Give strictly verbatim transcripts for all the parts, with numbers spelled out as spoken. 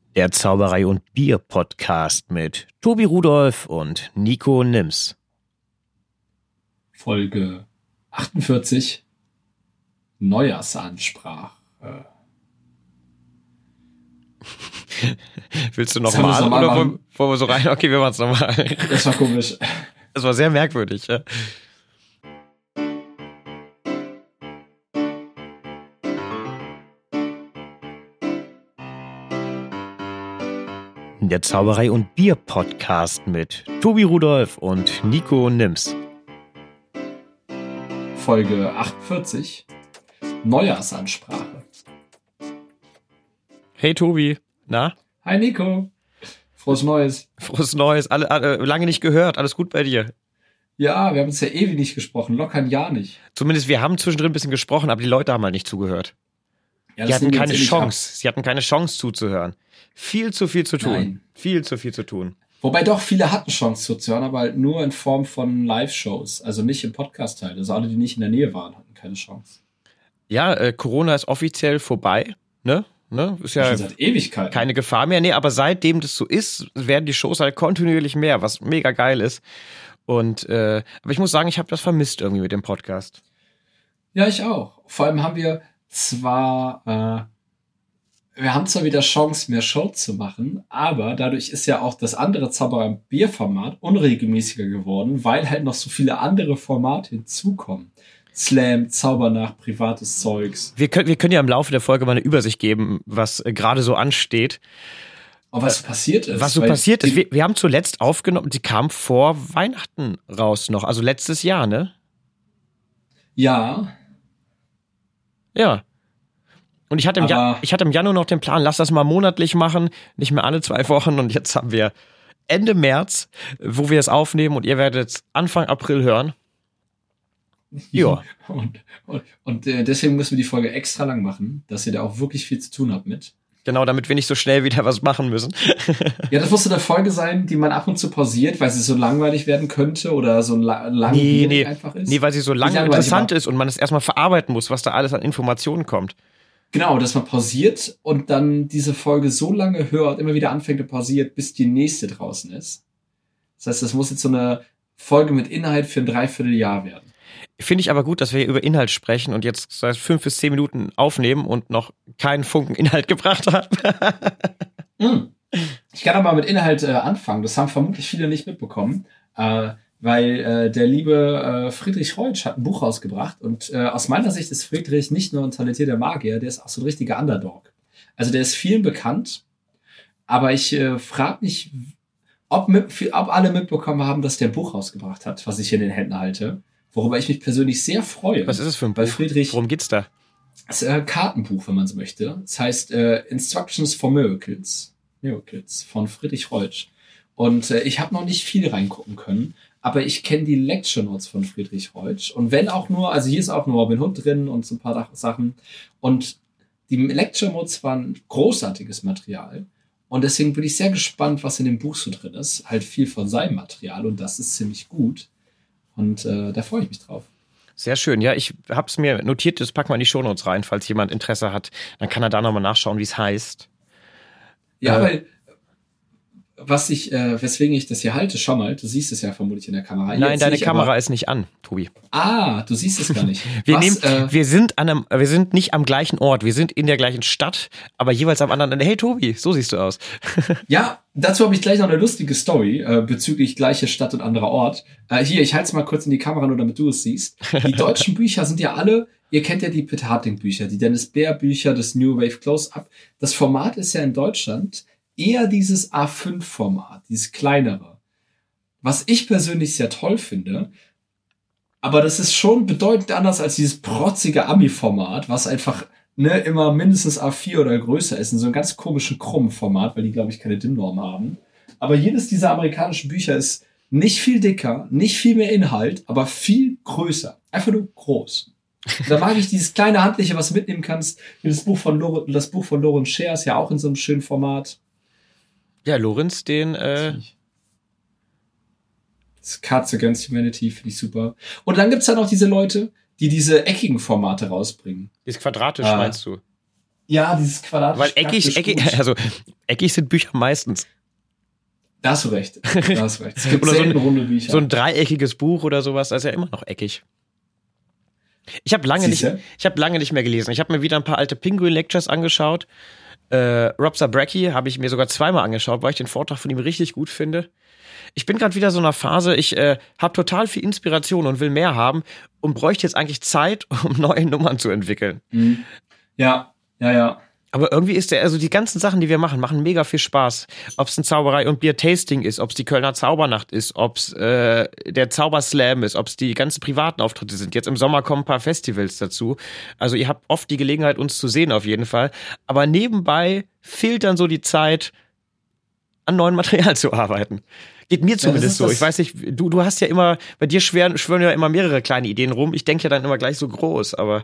Der Zauberei und Bier Podcast mit Tobi Rudolph und Nico Nims. Folge achtundvierzig. Neujahrsansprache. Willst du nochmal oder wollen, wollen wir so rein? Okay, wir machen es nochmal. Das war komisch. Das war sehr merkwürdig, ja. Der Zauberei und Bier Podcast mit Tobi Rudolph und Nico Nims. Folge achtundvierzig. Neujahrsansprache. Hey Tobi, na? Hi Nico. Frohes Neues. Frohes Neues, alle, alle, lange nicht gehört, alles gut bei dir? Ja, wir haben uns ja ewig nicht gesprochen, locker ein Jahr nicht. Zumindest wir haben zwischendrin ein bisschen gesprochen, aber die Leute haben halt nicht zugehört. Ja, die hatten keine Chance, ab. sie hatten keine Chance zuzuhören. Viel zu viel zu tun. Nein. Viel zu viel zu tun. Wobei doch viele hatten Chance zuzuhören, aber halt nur in Form von Live-Shows, also nicht im Podcast-Teil. Also alle, die nicht in der Nähe waren, hatten keine Chance. Ja, äh, Corona ist offiziell vorbei, ne? Ne? Ist ja schon seit Ewigkeiten. Keine Gefahr mehr. Nee, aber seitdem das so ist, werden die Shows halt kontinuierlich mehr, was mega geil ist. Und äh, aber ich muss sagen, ich habe das vermisst irgendwie mit dem Podcast. Ja, ich auch. Vor allem haben wir zwar äh, wir haben zwar wieder Chance, mehr Show zu machen, aber dadurch ist ja auch das andere Zauberer- und Bier-Format unregelmäßiger geworden, weil halt noch so viele andere Formate hinzukommen. Slam, Zaubernacht, privates Zeugs. Wir können, wir können ja im Laufe der Folge mal eine Übersicht geben, was äh, gerade so ansteht. Aber was so passiert ist. Was so passiert ist. Wir, wir haben zuletzt aufgenommen, die kam vor Weihnachten raus noch, also letztes Jahr, ne? Ja. Ja. Und ich hatte, im Jan- ich hatte im Januar noch den Plan, lass das mal monatlich machen, nicht mehr alle zwei Wochen. Und jetzt haben wir Ende März, wo wir es aufnehmen und ihr werdet es Anfang April hören. Ja. Und, und, und äh, deswegen müssen wir die Folge extra lang machen, dass ihr da auch wirklich viel zu tun habt mit. Genau, damit wir nicht so schnell wieder was machen müssen. Ja, das muss so eine Folge sein, die man ab und zu pausiert, weil sie so langweilig werden könnte oder so la- langwierig nee, nee. einfach ist. Nee, weil sie so lang Nicht interessant ist und man es erstmal verarbeiten muss, was da alles an Informationen kommt. Genau, dass man pausiert und dann diese Folge so lange hört, immer wieder anfängt und pausiert, bis die nächste draußen ist. Das heißt, das muss jetzt so eine Folge mit Inhalt für ein Dreivierteljahr werden. Finde ich aber gut, dass wir hier über Inhalt sprechen und jetzt seit fünf bis zehn Minuten aufnehmen und noch keinen Funken Inhalt gebracht haben. mm. Ich kann aber mit Inhalt äh, anfangen. Das haben vermutlich viele nicht mitbekommen, äh, weil äh, der liebe äh, Friedrich Reutsch hat ein Buch rausgebracht und äh, aus meiner Sicht ist Friedrich nicht nur ein talentierter Magier, der ist auch so ein richtiger Underdog. Also der ist vielen bekannt, aber ich äh, frage mich, ob, mit, ob alle mitbekommen haben, dass der ein Buch rausgebracht hat, was ich hier in den Händen halte. Worüber ich mich persönlich sehr freue. Was ist es für ein Buch? Weil Friedrich, worum geht's da? Das ist ein Kartenbuch, wenn man so möchte. Das heißt äh, Instructions for Miracles. Miracles von Friedrich Reutsch. Und äh, ich habe noch nicht viel reingucken können, aber ich kenne die Lecture Notes von Friedrich Reutsch. Und wenn auch nur, also hier ist auch nur Robin Hood drin und so ein paar Sachen. Und die Lecture Notes waren großartiges Material. Und deswegen bin ich sehr gespannt, was in dem Buch so drin ist. Halt viel von seinem Material und das ist ziemlich gut. Und äh, da freue ich mich drauf. Sehr schön. Ja, ich habe es mir notiert, das packen wir in die Shownotes rein, falls jemand Interesse hat. Dann kann er da nochmal nachschauen, wie es heißt. Ja, äh, weil was ich, äh, weswegen ich das hier halte, schau mal, du siehst es ja vermutlich in der Kamera. Nein, Jetzt deine nicht, Kamera aber, ist nicht an, Tobi. Ah, du siehst es gar nicht. wir, was, nehmen, äh, wir, sind an einem, wir sind nicht am gleichen Ort, wir sind in der gleichen Stadt, aber jeweils am anderen Ende. Hey Tobi, so siehst du aus. Ja, dazu habe ich gleich noch eine lustige Story äh, bezüglich gleiche Stadt und anderer Ort. Äh, hier, ich halte es mal kurz in die Kamera, nur damit du es siehst. Die deutschen Bücher sind ja alle, ihr kennt ja die Pitt Harting Bücher, die Dennis Bär Bücher, das New Wave Close-Up. Das Format ist ja in Deutschland eher dieses A fünf Format, dieses kleinere. Was ich persönlich sehr toll finde, aber das ist schon bedeutend anders als dieses protzige Ami-Format, was einfach ne, immer mindestens A vier oder größer ist, in so einem ganz komischen krummen Format, weil die, glaube ich, keine D I M-Norm haben. Aber jedes dieser amerikanischen Bücher ist nicht viel dicker, nicht viel mehr Inhalt, aber viel größer. Einfach nur groß. Da mag ich dieses kleine Handliche, was du mitnehmen kannst. Das Buch von Lor- das Buch von Lorenz Scher ist ja auch in so einem schönen Format. Ja, Lorenz, den äh, Das Cards Against Humanity finde ich super. Und dann gibt's dann auch diese Leute, die diese eckigen Formate rausbringen. ist quadratisch, Ah. meinst du? Ja, dieses Quadrat. Weil eckig, eckig, also eckig sind Bücher meistens. Da hast du recht. Da hast du recht. Es gibt oder selten so ein, runde Bücher. So ein dreieckiges Buch oder sowas, das ist ja immer noch eckig. Ich habe lange nicht, ich habe lange nicht mehr gelesen. Ich habe mir wieder ein paar alte Penguin Lectures angeschaut. Äh, Rob Zabrecky habe ich mir sogar zweimal angeschaut, weil ich den Vortrag von ihm richtig gut finde. Ich bin gerade wieder so in einer Phase, ich äh, habe total viel Inspiration und will mehr haben und bräuchte jetzt eigentlich Zeit, um neue Nummern zu entwickeln. Mhm. Ja, ja, ja. Aber irgendwie ist der, also die ganzen Sachen, die wir machen, machen mega viel Spaß. Ob es ein Zauberei- und Bier-Tasting ist, ob es die Kölner Zaubernacht ist, ob es äh, der Zauberslam ist, ob es die ganzen privaten Auftritte sind. Jetzt im Sommer kommen ein paar Festivals dazu. Also ihr habt oft die Gelegenheit, uns zu sehen auf jeden Fall. Aber nebenbei fehlt dann so die Zeit, an neuem Material zu arbeiten. Geht mir zumindest ja, so. Ich weiß nicht, du, du hast ja immer, bei dir schwören, schwören ja immer mehrere kleine Ideen rum. Ich denke ja dann immer gleich so groß, aber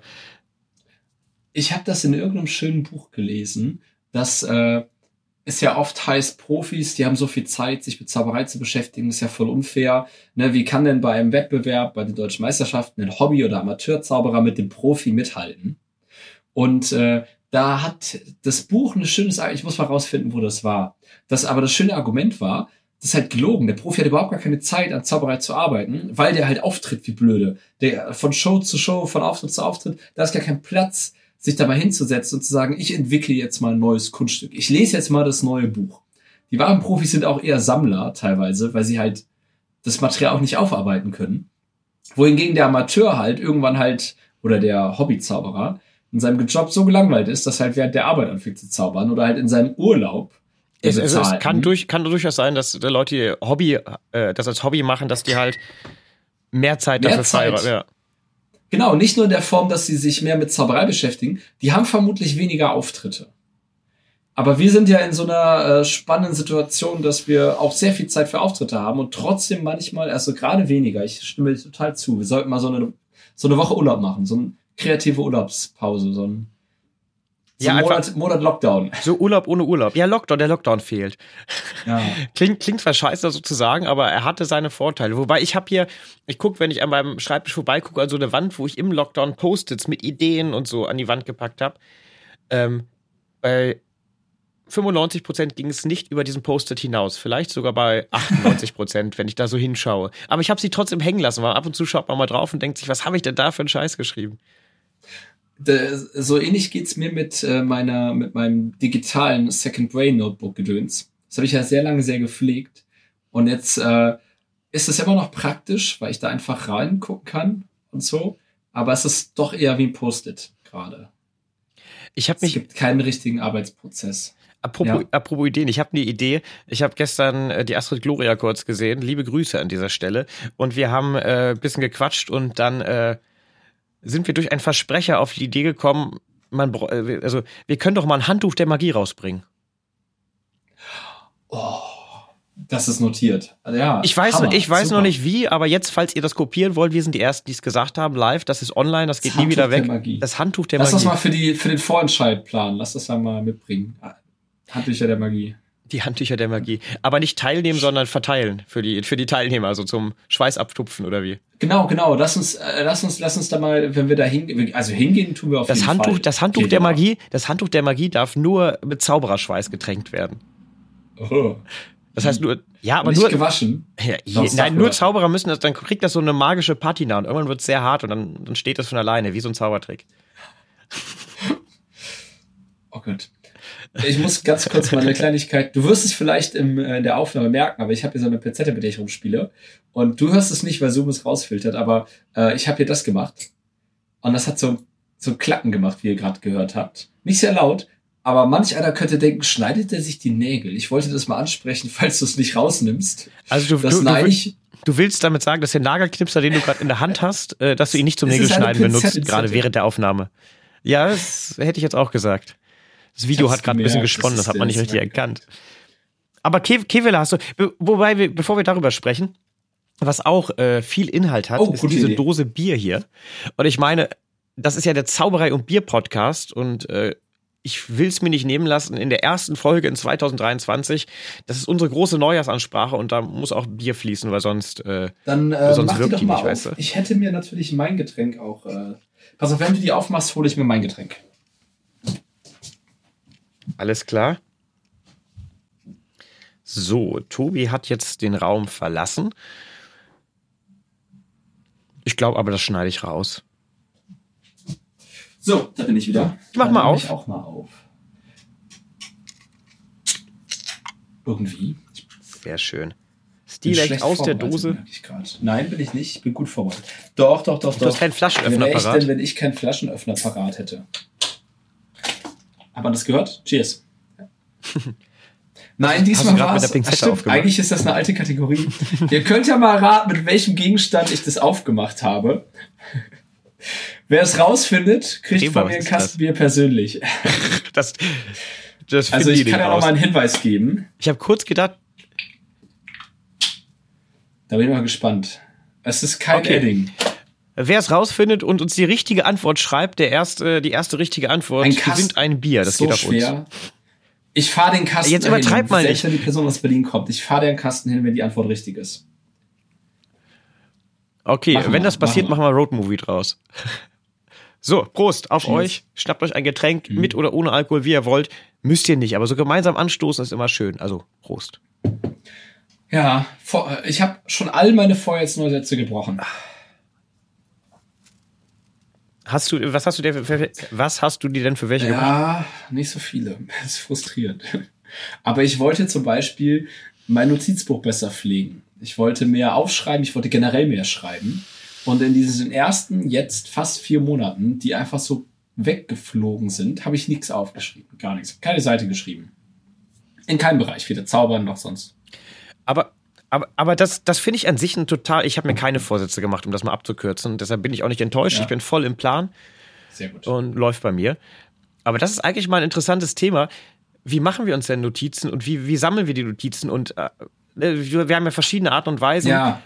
ich habe das in irgendeinem schönen Buch gelesen, dass äh, es ja oft heißt, Profis, die haben so viel Zeit, sich mit Zauberei zu beschäftigen, ist ja voll unfair. Ne, wie kann denn bei einem Wettbewerb, bei den Deutschen Meisterschaften, ein Hobby- oder Amateurzauberer mit dem Profi mithalten? Und äh, da hat das Buch ein schönes, ich muss mal rausfinden, wo das war. Das aber das schöne Argument war, das ist halt gelogen. Der Profi hat überhaupt gar keine Zeit, an Zauberei zu arbeiten, weil der halt auftritt wie blöde. Der von Show zu Show, von Auftritt zu Auftritt, da ist gar kein Platz, sich da mal hinzusetzen und zu sagen, ich entwickle jetzt mal ein neues Kunststück. Ich lese jetzt mal das neue Buch. Die wahren Profis sind auch eher Sammler teilweise, weil sie halt das Material auch nicht aufarbeiten können. Wohingegen der Amateur halt irgendwann halt, oder der Hobbyzauberer, in seinem Job so gelangweilt ist, dass halt während der Arbeit anfängt zu zaubern oder halt in seinem Urlaub. Es, es, es kann, durch, kann durchaus sein, dass die Leute die Hobby, äh, das als Hobby machen, dass die halt mehr Zeit mehr dafür feiern. Ja. Genau, nicht nur in der Form, dass sie sich mehr mit Zauberei beschäftigen, die haben vermutlich weniger Auftritte. Aber wir sind ja in so einer äh, spannenden Situation, dass wir auch sehr viel Zeit für Auftritte haben und trotzdem manchmal, also gerade weniger, ich stimme dir total zu, wir sollten mal so eine, so eine Woche Urlaub machen, so eine kreative Urlaubspause, so ein So ja, Monat, Monat Lockdown. So Urlaub ohne Urlaub. Ja, Lockdown, der Lockdown fehlt. Ja. Klingt, klingt zwar scheiße sozusagen, aber er hatte seine Vorteile. Wobei ich habe hier, ich gucke, wenn ich an meinem Schreibtisch vorbeigucke, an so eine Wand, wo ich im Lockdown Post-its mit Ideen und so an die Wand gepackt habe. Ähm, bei fünfundneunzig Prozent ging es nicht über diesen Post-it hinaus. Vielleicht sogar bei achtundneunzig Prozent, wenn ich da so hinschaue. Aber ich habe sie trotzdem hängen lassen, weil ab und zu schaut man mal drauf und denkt sich, was habe ich denn da für einen Scheiß geschrieben? So ähnlich geht's mir mit äh, meiner mit meinem digitalen Second Brain Notebook Gedöns. Das habe ich ja sehr lange sehr gepflegt und jetzt äh, ist es immer noch praktisch, weil ich da einfach reingucken kann und so, aber es ist doch eher wie ein Post-it gerade. Ich habe mich Es gibt keinen richtigen Arbeitsprozess. Apropos, Ja. apropos Ideen, ich habe eine Idee. Ich habe gestern äh, die Astrid Gloria kurz gesehen. Liebe Grüße an dieser Stelle. Und wir haben äh, ein bisschen gequatscht und dann äh, sind wir durch einen Versprecher auf die Idee gekommen, man, also wir können doch mal ein Handtuch der Magie rausbringen. Oh, das ist notiert. Also ja, ich weiß, Hammer, ich weiß super. noch nicht wie, aber jetzt, falls ihr das kopieren wollt, wir sind die Ersten, die es gesagt haben, live, das ist online, das geht das nie wieder weg. Magie. Das Handtuch der Lass Magie. Lass das mal für, die, für den Vorentscheid planen. Lass das ja mal mitbringen. Handtücher der Magie. Die Handtücher der Magie. Aber nicht teilnehmen, sondern verteilen für die, für die Teilnehmer, also zum Schweißabtupfen oder wie? Genau, genau. Lass uns, äh, lass uns, lass uns da mal, wenn wir da hingehen, also hingehen tun wir auf das jeden Handtuch, Fall. Das Handtuch Geht der immer. Magie, das Handtuch der Magie darf nur mit Zaubererschweiß getränkt werden. Oh. Das heißt nur, ja, aber nicht nur gewaschen. Ja, je, nein, nur Zauberer müssen das, dann kriegt das so eine magische Patina und irgendwann wird es sehr hart und dann, dann steht das von alleine, wie so ein Zaubertrick. Oh Gott. Ich muss ganz kurz mal eine Kleinigkeit. Du wirst es vielleicht im, äh, in der Aufnahme merken, aber ich habe hier so eine Pinzette, mit der ich rumspiele. Und du hörst es nicht, weil Zoom es rausfiltert, aber äh, ich habe hier das gemacht. Und das hat so, so Klacken gemacht, wie ihr gerade gehört habt. Nicht sehr laut, aber manch einer könnte denken, schneidet er sich die Nägel? Ich wollte das mal ansprechen, falls du es nicht rausnimmst. Also du, das du, du, eigentlich, du willst damit sagen, dass der Nagelknipser, den du gerade in der Hand hast, äh, dass du ihn nicht zum Nägelschneiden benutzt, gerade während der Aufnahme. Ja, das hätte ich jetzt auch gesagt. Das Video hat gerade ein bisschen gesponnen, das, das hat man nicht richtig erkannt. Aber Kevela hast du, wobei, wir, bevor wir darüber sprechen, was auch äh, viel Inhalt hat, oh, ist diese Idee. Dose Bier hier. Und ich meine, das ist ja der Zauberei- und Bier-Podcast und äh, ich will es mir nicht nehmen lassen, in der ersten Folge in zwanzig dreiundzwanzig, das ist unsere große Neujahrsansprache und da muss auch Bier fließen, weil sonst, äh, Dann äh, sonst mach wirkt die doch die mal nicht, auf. weißt du? Ich hätte mir natürlich mein Getränk auch, äh, pass auf, wenn du die aufmachst, hole ich mir mein Getränk. Alles klar. So, Tobi hat jetzt den Raum verlassen. Ich glaube aber, das schneide ich raus. So, da bin ich wieder. Ich mach mal auf. Ich auch mal auf. Irgendwie. Sehr schön. Stilect aus der Dose. Nein, bin ich nicht. Ich bin gut vorbereitet. Doch, doch, doch, doch. Du hast keinen Flaschenöffner parat. parat. Denn, wenn ich keinen Flaschenöffner parat hätte? Hat man das gehört? Cheers. Nein, diesmal war es. Stimmt, eigentlich ist das eine alte Kategorie. Ihr könnt ja mal raten, mit welchem Gegenstand ich das aufgemacht habe. Wer es rausfindet, kriegt Thema, von mir ein Kastenbier persönlich. Das, das also ich kann ja noch mal einen Hinweis geben. Ich habe kurz gedacht. Da bin ich mal gespannt. Es ist kein okay. Edding. Wer es rausfindet und uns die richtige Antwort schreibt, der erste, die erste richtige Antwort, ein gewinnt ein Bier. Das so geht auf schwer. uns. Ich fahre den Kasten Jetzt übertreib hin. mal Selbst nicht. wenn die Person aus Berlin kommt. Ich fahre den Kasten hin, wenn die Antwort richtig ist. Okay, machen wenn wir, das passiert, machen wir, machen wir Roadmovie draus. So, Prost auf Cheers. Euch. Schnappt euch ein Getränk mhm. mit oder ohne Alkohol, wie ihr wollt. Müsst ihr nicht, aber so gemeinsam anstoßen ist immer schön. Also, Prost. Ja, vor, ich habe schon all meine Vorjahrsneusätze gebrochen. Hast du, was hast du dir für, was hast du dir denn für welche ja, gemacht? Ja, nicht so viele. Das ist frustrierend. Aber ich wollte zum Beispiel mein Notizbuch besser pflegen. Ich wollte mehr aufschreiben, ich wollte generell mehr schreiben. Und in diesen ersten, jetzt fast vier Monaten, die einfach so weggeflogen sind, habe ich nichts aufgeschrieben. Gar nichts. Keine Seite geschrieben. In keinem Bereich, weder Zaubern noch sonst. Aber, aber, aber das, das finde ich an sich ein total, ich habe mir keine Vorsätze gemacht, um das mal abzukürzen. Deshalb bin ich auch nicht enttäuscht. Ja. Ich bin voll im Plan. Sehr gut. Und läuft bei mir. Aber das ist eigentlich mal ein interessantes Thema. Wie machen wir uns denn Notizen und wie, wie sammeln wir die Notizen? Und äh, wir haben ja verschiedene Arten und Weisen. Ja.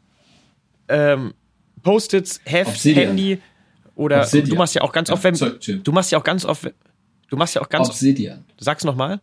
Ähm, Post-its, Heft, Obsidian. Handy oder Obsidian. du machst ja auch ganz oft, wenn, Sorry, du machst ja auch ganz oft, du machst ja auch ganz Obsidian. Sag's nochmal.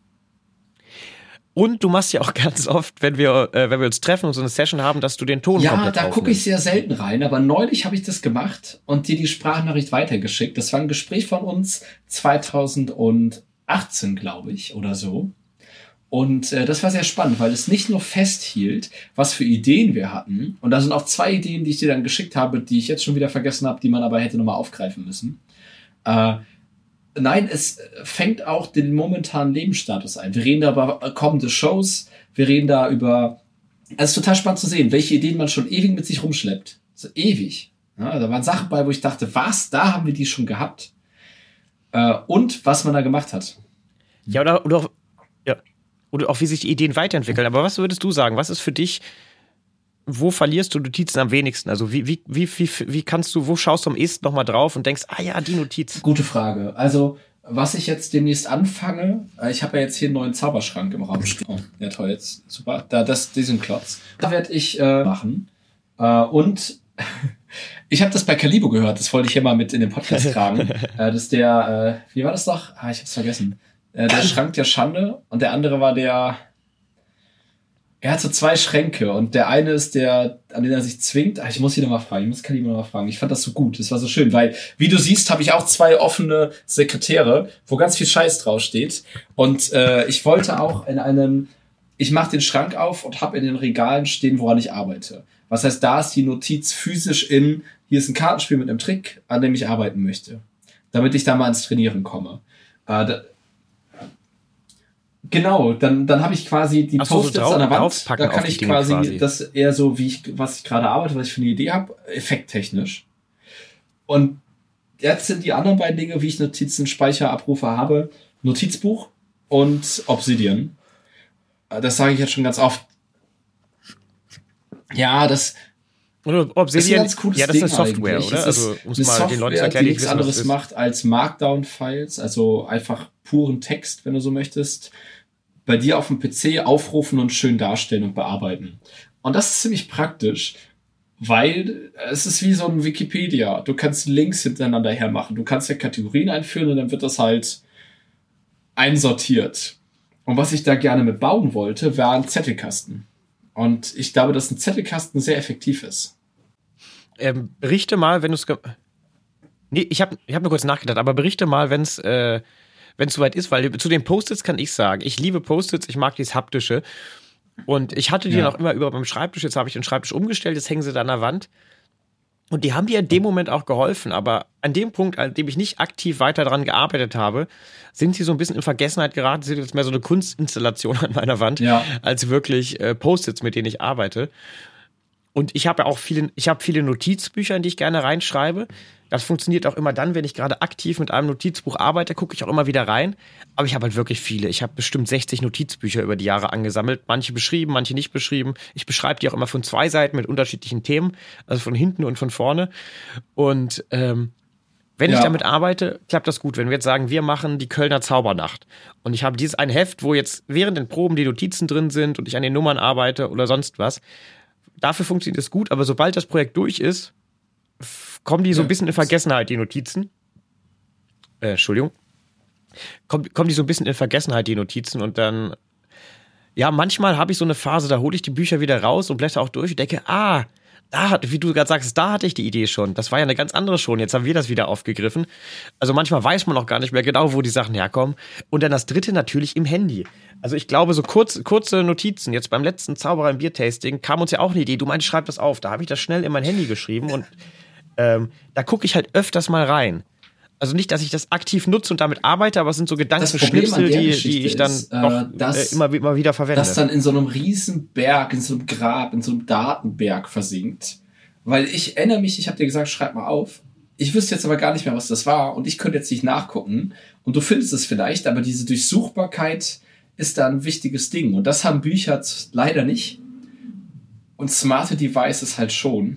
Und du machst ja auch ganz oft, wenn wir, äh, wenn wir uns treffen und so eine Session haben, dass du den Ton ja, komplett da aufnimmst. gucke ich sehr selten rein, aber neulich habe ich das gemacht und dir die Sprachnachricht weitergeschickt. Das war ein Gespräch von uns zweitausendachtzehn, glaube ich, oder so. Und äh, das war sehr spannend, weil es nicht nur festhielt, was für Ideen wir hatten. Und da sind auch zwei Ideen, die ich dir dann geschickt habe, die ich jetzt schon wieder vergessen habe, die man aber hätte nochmal aufgreifen müssen. Äh, Nein, es fängt auch den momentanen Lebensstatus ein. Wir reden da über kommende Shows, wir reden da über... Es ist total spannend zu sehen, welche Ideen man schon ewig mit sich rumschleppt. So ewig. Ja, da waren Sachen bei, wo ich dachte, was, da haben wir die schon gehabt. Äh, und was man da gemacht hat. Ja, oder, oder, auch, ja, oder auch, wie sich die Ideen weiterentwickeln. Aber was würdest du sagen? Was ist für dich... Wo verlierst du Notizen am wenigsten? Also wie, wie, wie, wie, wie kannst du, wo schaust du am ehesten nochmal drauf und denkst, ah ja, die Notiz. Gute Frage. Also, was ich jetzt demnächst anfange, ich habe ja jetzt hier einen neuen Zauberschrank im Raum stehen. Oh, ja toll, jetzt super. Da, das, diesen Klotz. Da werde ich äh, machen. Äh, und ich habe das bei Calibo gehört, das wollte ich hier mal mit in den Podcast tragen. äh, das ist der, äh, wie war das doch? Ah, ich hab's vergessen. Äh, der Schrank der Schande und der andere war der... Er hat so zwei Schränke und der eine ist der, an den er sich zwingt. Ach, ich muss ihn nochmal fragen, ich muss Kalima nochmal fragen. Ich fand das so gut, das war so schön, weil, wie du siehst, habe ich auch zwei offene Sekretäre, wo ganz viel Scheiß draufsteht. Und äh, ich wollte auch in einem, ich mache den Schrank auf und habe in den Regalen stehen, woran ich arbeite. Was heißt, da ist die Notiz physisch in, hier ist ein Kartenspiel mit einem Trick, an dem ich arbeiten möchte. Damit ich da mal ins Trainieren komme. Äh, da, Genau, dann dann habe ich quasi die so, Post-its so an der Wand. Da kann ich quasi, quasi das eher so, wie ich, was ich gerade arbeite, was ich für eine Idee habe, effekttechnisch. Und jetzt sind die anderen beiden Dinge, wie ich Notizen, Speicherabrufe habe, Notizbuch und Obsidian. Das sage ich jetzt schon ganz oft. Ja, das, oder Obsidian, ist ein ganz cooles ja, das ist eine Ding Software, eigentlich. oder? Also, um es mal Software, den Leuten zu erklären, die nichts anderes macht als Markdown-Files, also einfach puren Text, wenn du so möchtest, bei dir auf dem P C aufrufen und schön darstellen und bearbeiten. Und das ist ziemlich praktisch, weil es ist wie so ein Wikipedia. Du kannst Links hintereinander hermachen. Du kannst ja Kategorien einführen und dann wird das halt einsortiert. Und was ich da gerne mit bauen wollte, war ein Zettelkasten. Und ich glaube, dass ein Zettelkasten sehr effektiv ist. Ähm, berichte mal, wenn du es... Ge- nee, ich habe ich hab nur kurz nachgedacht, aber berichte mal, wenn es... Äh wenn es soweit ist, weil zu den Post-its kann ich sagen, ich liebe Post-its, ich mag dieses Haptische. Und ich hatte die ja. noch immer über beim Schreibtisch, jetzt habe ich den Schreibtisch umgestellt, jetzt hängen sie da an der Wand. Und die haben mir in dem Moment auch geholfen, aber an dem Punkt, an dem ich nicht aktiv weiter daran gearbeitet habe, sind sie so ein bisschen in Vergessenheit geraten, sind jetzt mehr so eine Kunstinstallation an meiner Wand, ja. als wirklich äh, Post-its, mit denen ich arbeite. Und ich habe ja auch viele, ich habe viele Notizbücher, in die ich gerne reinschreibe. Das funktioniert auch immer dann, wenn ich gerade aktiv mit einem Notizbuch arbeite, gucke ich auch immer wieder rein. Aber ich habe halt wirklich viele. Ich habe bestimmt sechzig Notizbücher über die Jahre angesammelt. Manche beschrieben, manche nicht beschrieben. Ich beschreibe die auch immer von zwei Seiten mit unterschiedlichen Themen. Also von hinten und von vorne. Und ähm, wenn ja. ich damit arbeite, klappt das gut. Wenn wir jetzt sagen, wir machen die Kölner Zaubernacht. Und ich habe dieses ein Heft, wo jetzt während den Proben die Notizen drin sind und ich an den Nummern arbeite oder sonst was. Dafür funktioniert es gut. Aber sobald das Projekt durch ist, kommen die so ein bisschen in Vergessenheit, die Notizen. Äh, Entschuldigung. Kommen, kommen die so ein bisschen in Vergessenheit, die Notizen. Und dann, ja, manchmal habe ich so eine Phase, da hole ich die Bücher wieder raus und blätter auch durch und denke, ah, da hat, wie du gerade sagst, da hatte ich die Idee schon. Das war ja eine ganz andere schon. Jetzt haben wir das wieder aufgegriffen. Also manchmal weiß man auch gar nicht mehr genau, wo die Sachen herkommen. Und dann das dritte natürlich im Handy. Also ich glaube, so kurz, kurze Notizen. Jetzt beim letzten Zauberer im Biertasting kam uns ja auch eine Idee. Du meinst, schreib das auf. Da habe ich das schnell in mein Handy geschrieben und Ähm, da gucke ich halt öfters mal rein. Also nicht, dass ich das aktiv nutze und damit arbeite, aber es sind so Gedankenschnipsel, die, die ich dann ist, äh, noch, dass, äh, immer, immer wieder verwende. Das dann in so einem riesen Berg, in so einem Grab, in so einem Datenberg versinkt. Weil ich erinnere mich, ich habe dir gesagt, schreib mal auf. Ich wüsste jetzt aber gar nicht mehr, was das war und ich könnte jetzt nicht nachgucken. Und du findest es vielleicht, aber diese Durchsuchbarkeit ist da ein wichtiges Ding. Und das haben Bücher leider nicht. Und smarte Devices halt schon.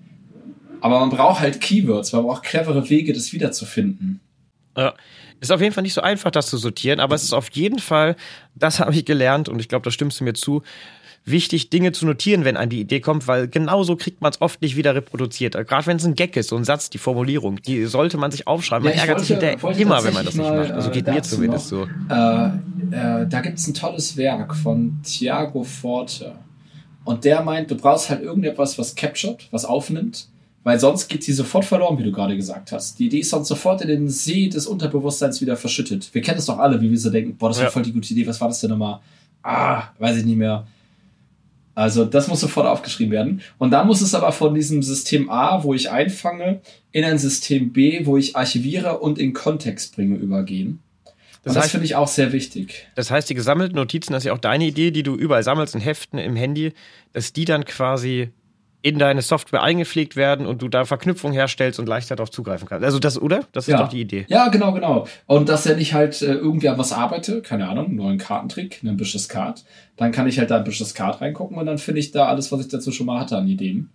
Aber man braucht halt Keywords, man braucht clevere Wege, das wiederzufinden. Ja, ist auf jeden Fall nicht so einfach, das zu sortieren, aber es ist auf jeden Fall, das habe ich gelernt und ich glaube, da stimmst du mir zu, wichtig, Dinge zu notieren, wenn einem die Idee kommt, weil genauso kriegt man es oft nicht wieder reproduziert. Gerade wenn es ein Gag ist, so ein Satz, die Formulierung, die sollte man sich aufschreiben. Man ja, ärgert sich hinterher immer, wenn man das nicht macht. Also geht mir zumindest noch, so. Äh, äh, da gibt es ein tolles Werk von Tiago Forte. Und der meint, du brauchst halt irgendetwas, was captured, was aufnimmt. Weil sonst geht sie sofort verloren, wie du gerade gesagt hast. Die Idee ist sonst sofort in den See des Unterbewusstseins wieder verschüttet. Wir kennen es doch alle, wie wir so denken, boah, das war ja. voll die gute Idee, was war das denn nochmal? Ah, weiß ich nicht mehr. Also das muss sofort aufgeschrieben werden. Und dann muss es aber von diesem System A, wo ich einfange, in ein System B, wo ich archiviere und in Kontext bringe, übergehen. Das, das finde ich auch sehr wichtig. Das heißt, die gesammelten Notizen, das ist ja auch deine Idee, die du überall sammelst in Heften, im Handy, dass die dann quasi in deine Software eingepflegt werden und du da Verknüpfungen herstellst und leichter darauf zugreifen kannst. Also das, oder? Das ist ja. doch die Idee. Ja, genau, genau. Und dass wenn ich halt äh, irgendwie an was arbeite, keine Ahnung, einen neuen Kartentrick, ein Ambitious Card, dann kann ich halt da ein Ambitious Card reingucken und dann finde ich da alles, was ich dazu schon mal hatte an Ideen.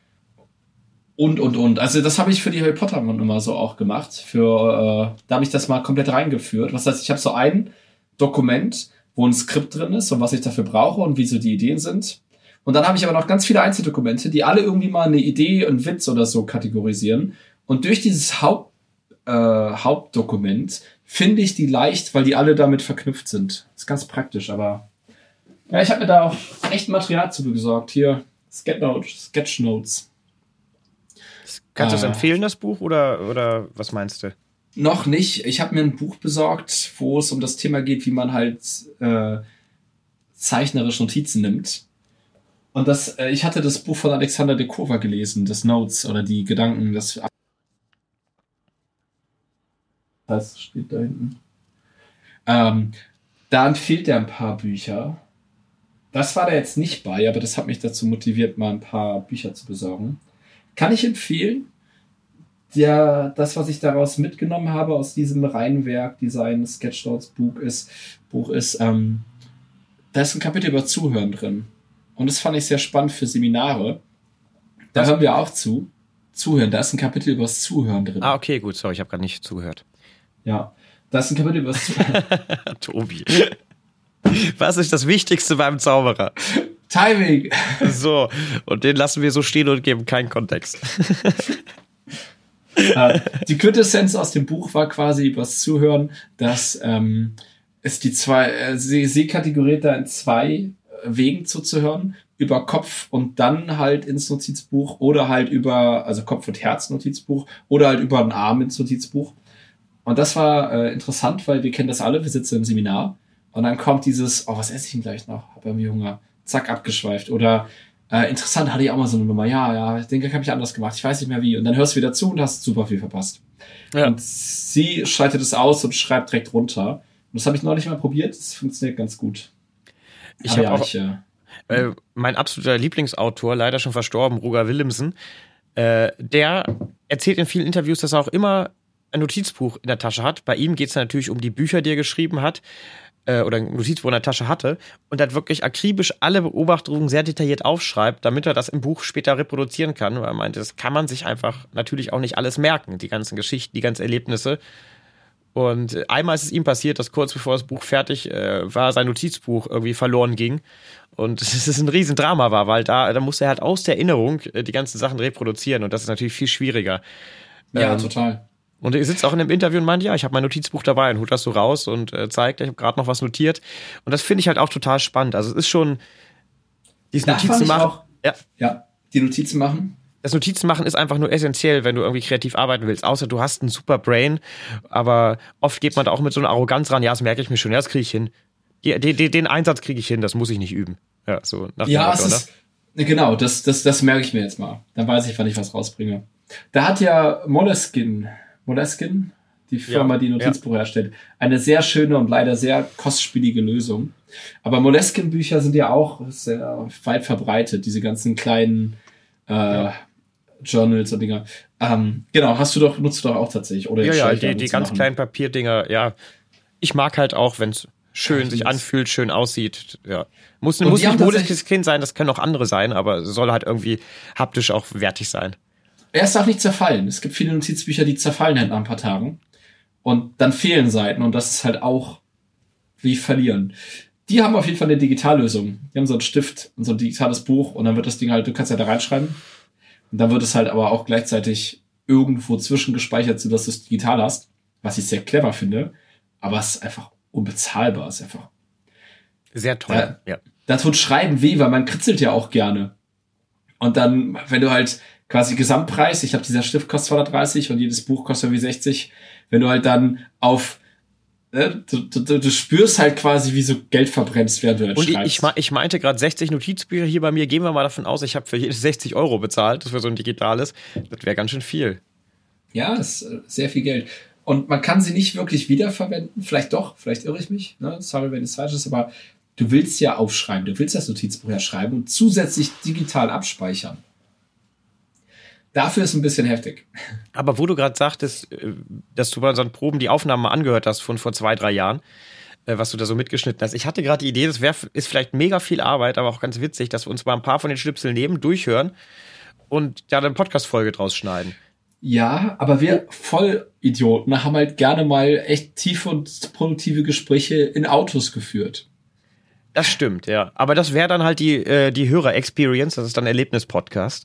Und, und, und. Also das habe ich für die Harry Potter Nummer so auch gemacht. Für, äh, da habe ich das mal komplett reingeführt. Was heißt, ich habe so ein Dokument, wo ein Skript drin ist und was ich dafür brauche und wie so die Ideen sind. Und dann habe ich aber noch ganz viele Einzeldokumente, die alle irgendwie mal eine Idee, einen Witz oder so kategorisieren. Und durch dieses Haupt, äh, Hauptdokument finde ich die leicht, weil die alle damit verknüpft sind. Ist ganz praktisch, aber ja, ich habe mir da auch echt Material zu besorgt. Hier, Sketchnotes. Sketchnotes. Kannst du es äh, empfehlen, das Buch, oder, oder was meinst du? Noch nicht. Ich habe mir ein Buch besorgt, wo es um das Thema geht, wie man halt äh, zeichnerisch Notizen nimmt. Und das, äh, ich hatte das Buch von Alexander de Kova gelesen, das Notes oder die Gedanken, das, das steht da hinten. Ähm, da empfiehlt er ein paar Bücher. Das war da jetzt nicht bei, aber das hat mich dazu motiviert, mal ein paar Bücher zu besorgen. Kann ich empfehlen. Der, das, was ich daraus mitgenommen habe aus diesem Reihenwerk Design Sketchnotes Buch ist, Buch ist, ähm, da ist ein Kapitel über Zuhören drin. Und das fand ich sehr spannend für Seminare. Da das hören wir auch zu. Zuhören, da ist ein Kapitel über das Zuhören drin. Ah, okay, gut, sorry, ich habe gerade nicht zugehört. Ja, da ist ein Kapitel über das Zuhören. Tobi. Was ist das Wichtigste beim Zauberer? Timing. So, und den lassen wir so stehen und geben keinen Kontext. Die Quintessenz aus dem Buch war quasi übers Zuhören, dass ähm, es die zwei, äh, sie, sie kategoriert da in zwei Wegen zuzuhören, über Kopf und dann halt ins Notizbuch oder halt über, also Kopf- und Herz-Notizbuch oder halt über den Arm ins Notizbuch. Und das war äh, interessant, weil wir kennen das alle, wir sitzen im Seminar und dann kommt dieses, oh, was esse ich denn gleich noch? Hab irgendwie Hunger. Zack, abgeschweift. Oder äh, interessant, hatte ich auch mal so eine Nummer. Ja, ja, ich denke, habe ich anders gemacht. Ich weiß nicht mehr wie. Und dann hörst du wieder zu und hast super viel verpasst. Ja. Und sie schaltet es aus und schreibt direkt runter. Und das habe ich neulich mal probiert. Das funktioniert ganz gut. Ich habe ja, auch ich, äh, äh, mein absoluter Lieblingsautor, leider schon verstorben, Roger Willemsen, äh, der erzählt in vielen Interviews, dass er auch immer ein Notizbuch in der Tasche hat. Bei ihm geht es natürlich um die Bücher, die er geschrieben hat äh, oder ein Notizbuch in der Tasche hatte und hat wirklich akribisch alle Beobachtungen sehr detailliert aufschreibt, damit er das im Buch später reproduzieren kann. Weil er meinte, das kann man sich einfach natürlich auch nicht alles merken, die ganzen Geschichten, die ganzen Erlebnisse. Und einmal ist es ihm passiert, dass kurz bevor das Buch fertig äh, war, sein Notizbuch irgendwie verloren ging. Und es ist ein Riesendrama war, weil da, da musste er halt aus der Erinnerung äh, die ganzen Sachen reproduzieren und das ist natürlich viel schwieriger. Ja, ähm, total. Und er sitzt auch in einem Interview und meint, ja, ich habe mein Notizbuch dabei und holt das so raus und äh, zeigt, ich habe gerade noch was notiert. Und das finde ich halt auch total spannend. Also es ist schon, dieses Notizen machen. Auch, ja. ja, die Notizen machen. Das Notizen machen ist einfach nur essentiell, wenn du irgendwie kreativ arbeiten willst. Außer du hast ein super Brain, aber oft geht man da auch mit so einer Arroganz ran. Ja, das merke ich mir schon, ja, das kriege ich hin. Die, die, die, den Einsatz kriege ich hin, das muss ich nicht üben. Ja, so nach ja, Motto, es ist, genau, das, das, das merke ich mir jetzt mal. Dann weiß ich, wann ich was rausbringe. Da hat ja Moleskine, Moleskine, die Firma, ja, die Notizbuch ja. herstellt, eine sehr schöne und leider sehr kostspielige Lösung. Aber Moleskine-Bücher sind ja auch sehr weit verbreitet, diese ganzen kleinen äh, ja. Journals und Dinger. Ähm, genau, hast du doch, nutzt du doch auch tatsächlich, oder? Ja, ja, die, die ganz machen. kleinen Papierdinger, ja. Ich mag halt auch, wenn es schön ja, sich anfühlt, schön aussieht, ja. Muss, muss nicht modisches Kind sein, das können auch andere sein, aber soll halt irgendwie haptisch auch wertig sein. Er ist auch nicht zerfallen. Es gibt viele Notizbücher, die zerfallen halt nach ein paar Tagen. Und dann fehlen Seiten und das ist halt auch wie verlieren. Die haben auf jeden Fall eine Digitallösung. Die haben so einen Stift und so ein digitales Buch und dann wird das Ding halt, du kannst ja da reinschreiben. Und dann wird es halt aber auch gleichzeitig irgendwo zwischengespeichert, sodass du es digital hast. Was ich sehr clever finde. Aber es ist einfach unbezahlbar. Es ist einfach sehr toll, da, ja. Da tut Schreiben weh, weil man kritzelt ja auch gerne. Und dann, wenn du halt quasi Gesamtpreis, ich habe dieser Stift kostet zweihundertdreißig und jedes Buch kostet irgendwie sechzig, wenn du halt dann auf Ne? Du, du, du spürst halt quasi, wie so Geld verbrennst, während du halt und schreibst. Ich, ich meinte gerade sechzig Notizbücher hier bei mir. Gehen wir mal davon aus, ich habe für jedes sechzig Euro bezahlt, das für so ein digitales. Das wäre ganz schön viel. Ja, das ist sehr viel Geld. Und man kann sie nicht wirklich wiederverwenden. Vielleicht doch, vielleicht irre ich mich. Ne? Sorry, wenn es falsch ist, aber du willst ja aufschreiben. Du willst das Notizbuch ja schreiben und zusätzlich digital abspeichern. Dafür ist ein bisschen heftig. Aber wo du gerade sagtest, dass du bei unseren Proben die Aufnahmen mal angehört hast von vor zwei, drei Jahren, was du da so mitgeschnitten hast. Ich hatte gerade die Idee, das wär, ist vielleicht mega viel Arbeit, aber auch ganz witzig, dass wir uns mal ein paar von den Schnipseln nehmen, durchhören und da eine Podcast-Folge draus schneiden. Ja, aber wir Vollidioten haben halt gerne mal echt tiefe und produktive Gespräche in Autos geführt. Das stimmt, ja. Aber das wäre dann halt die, äh, die Hörer-Experience, das ist dann Erlebnis-Podcast.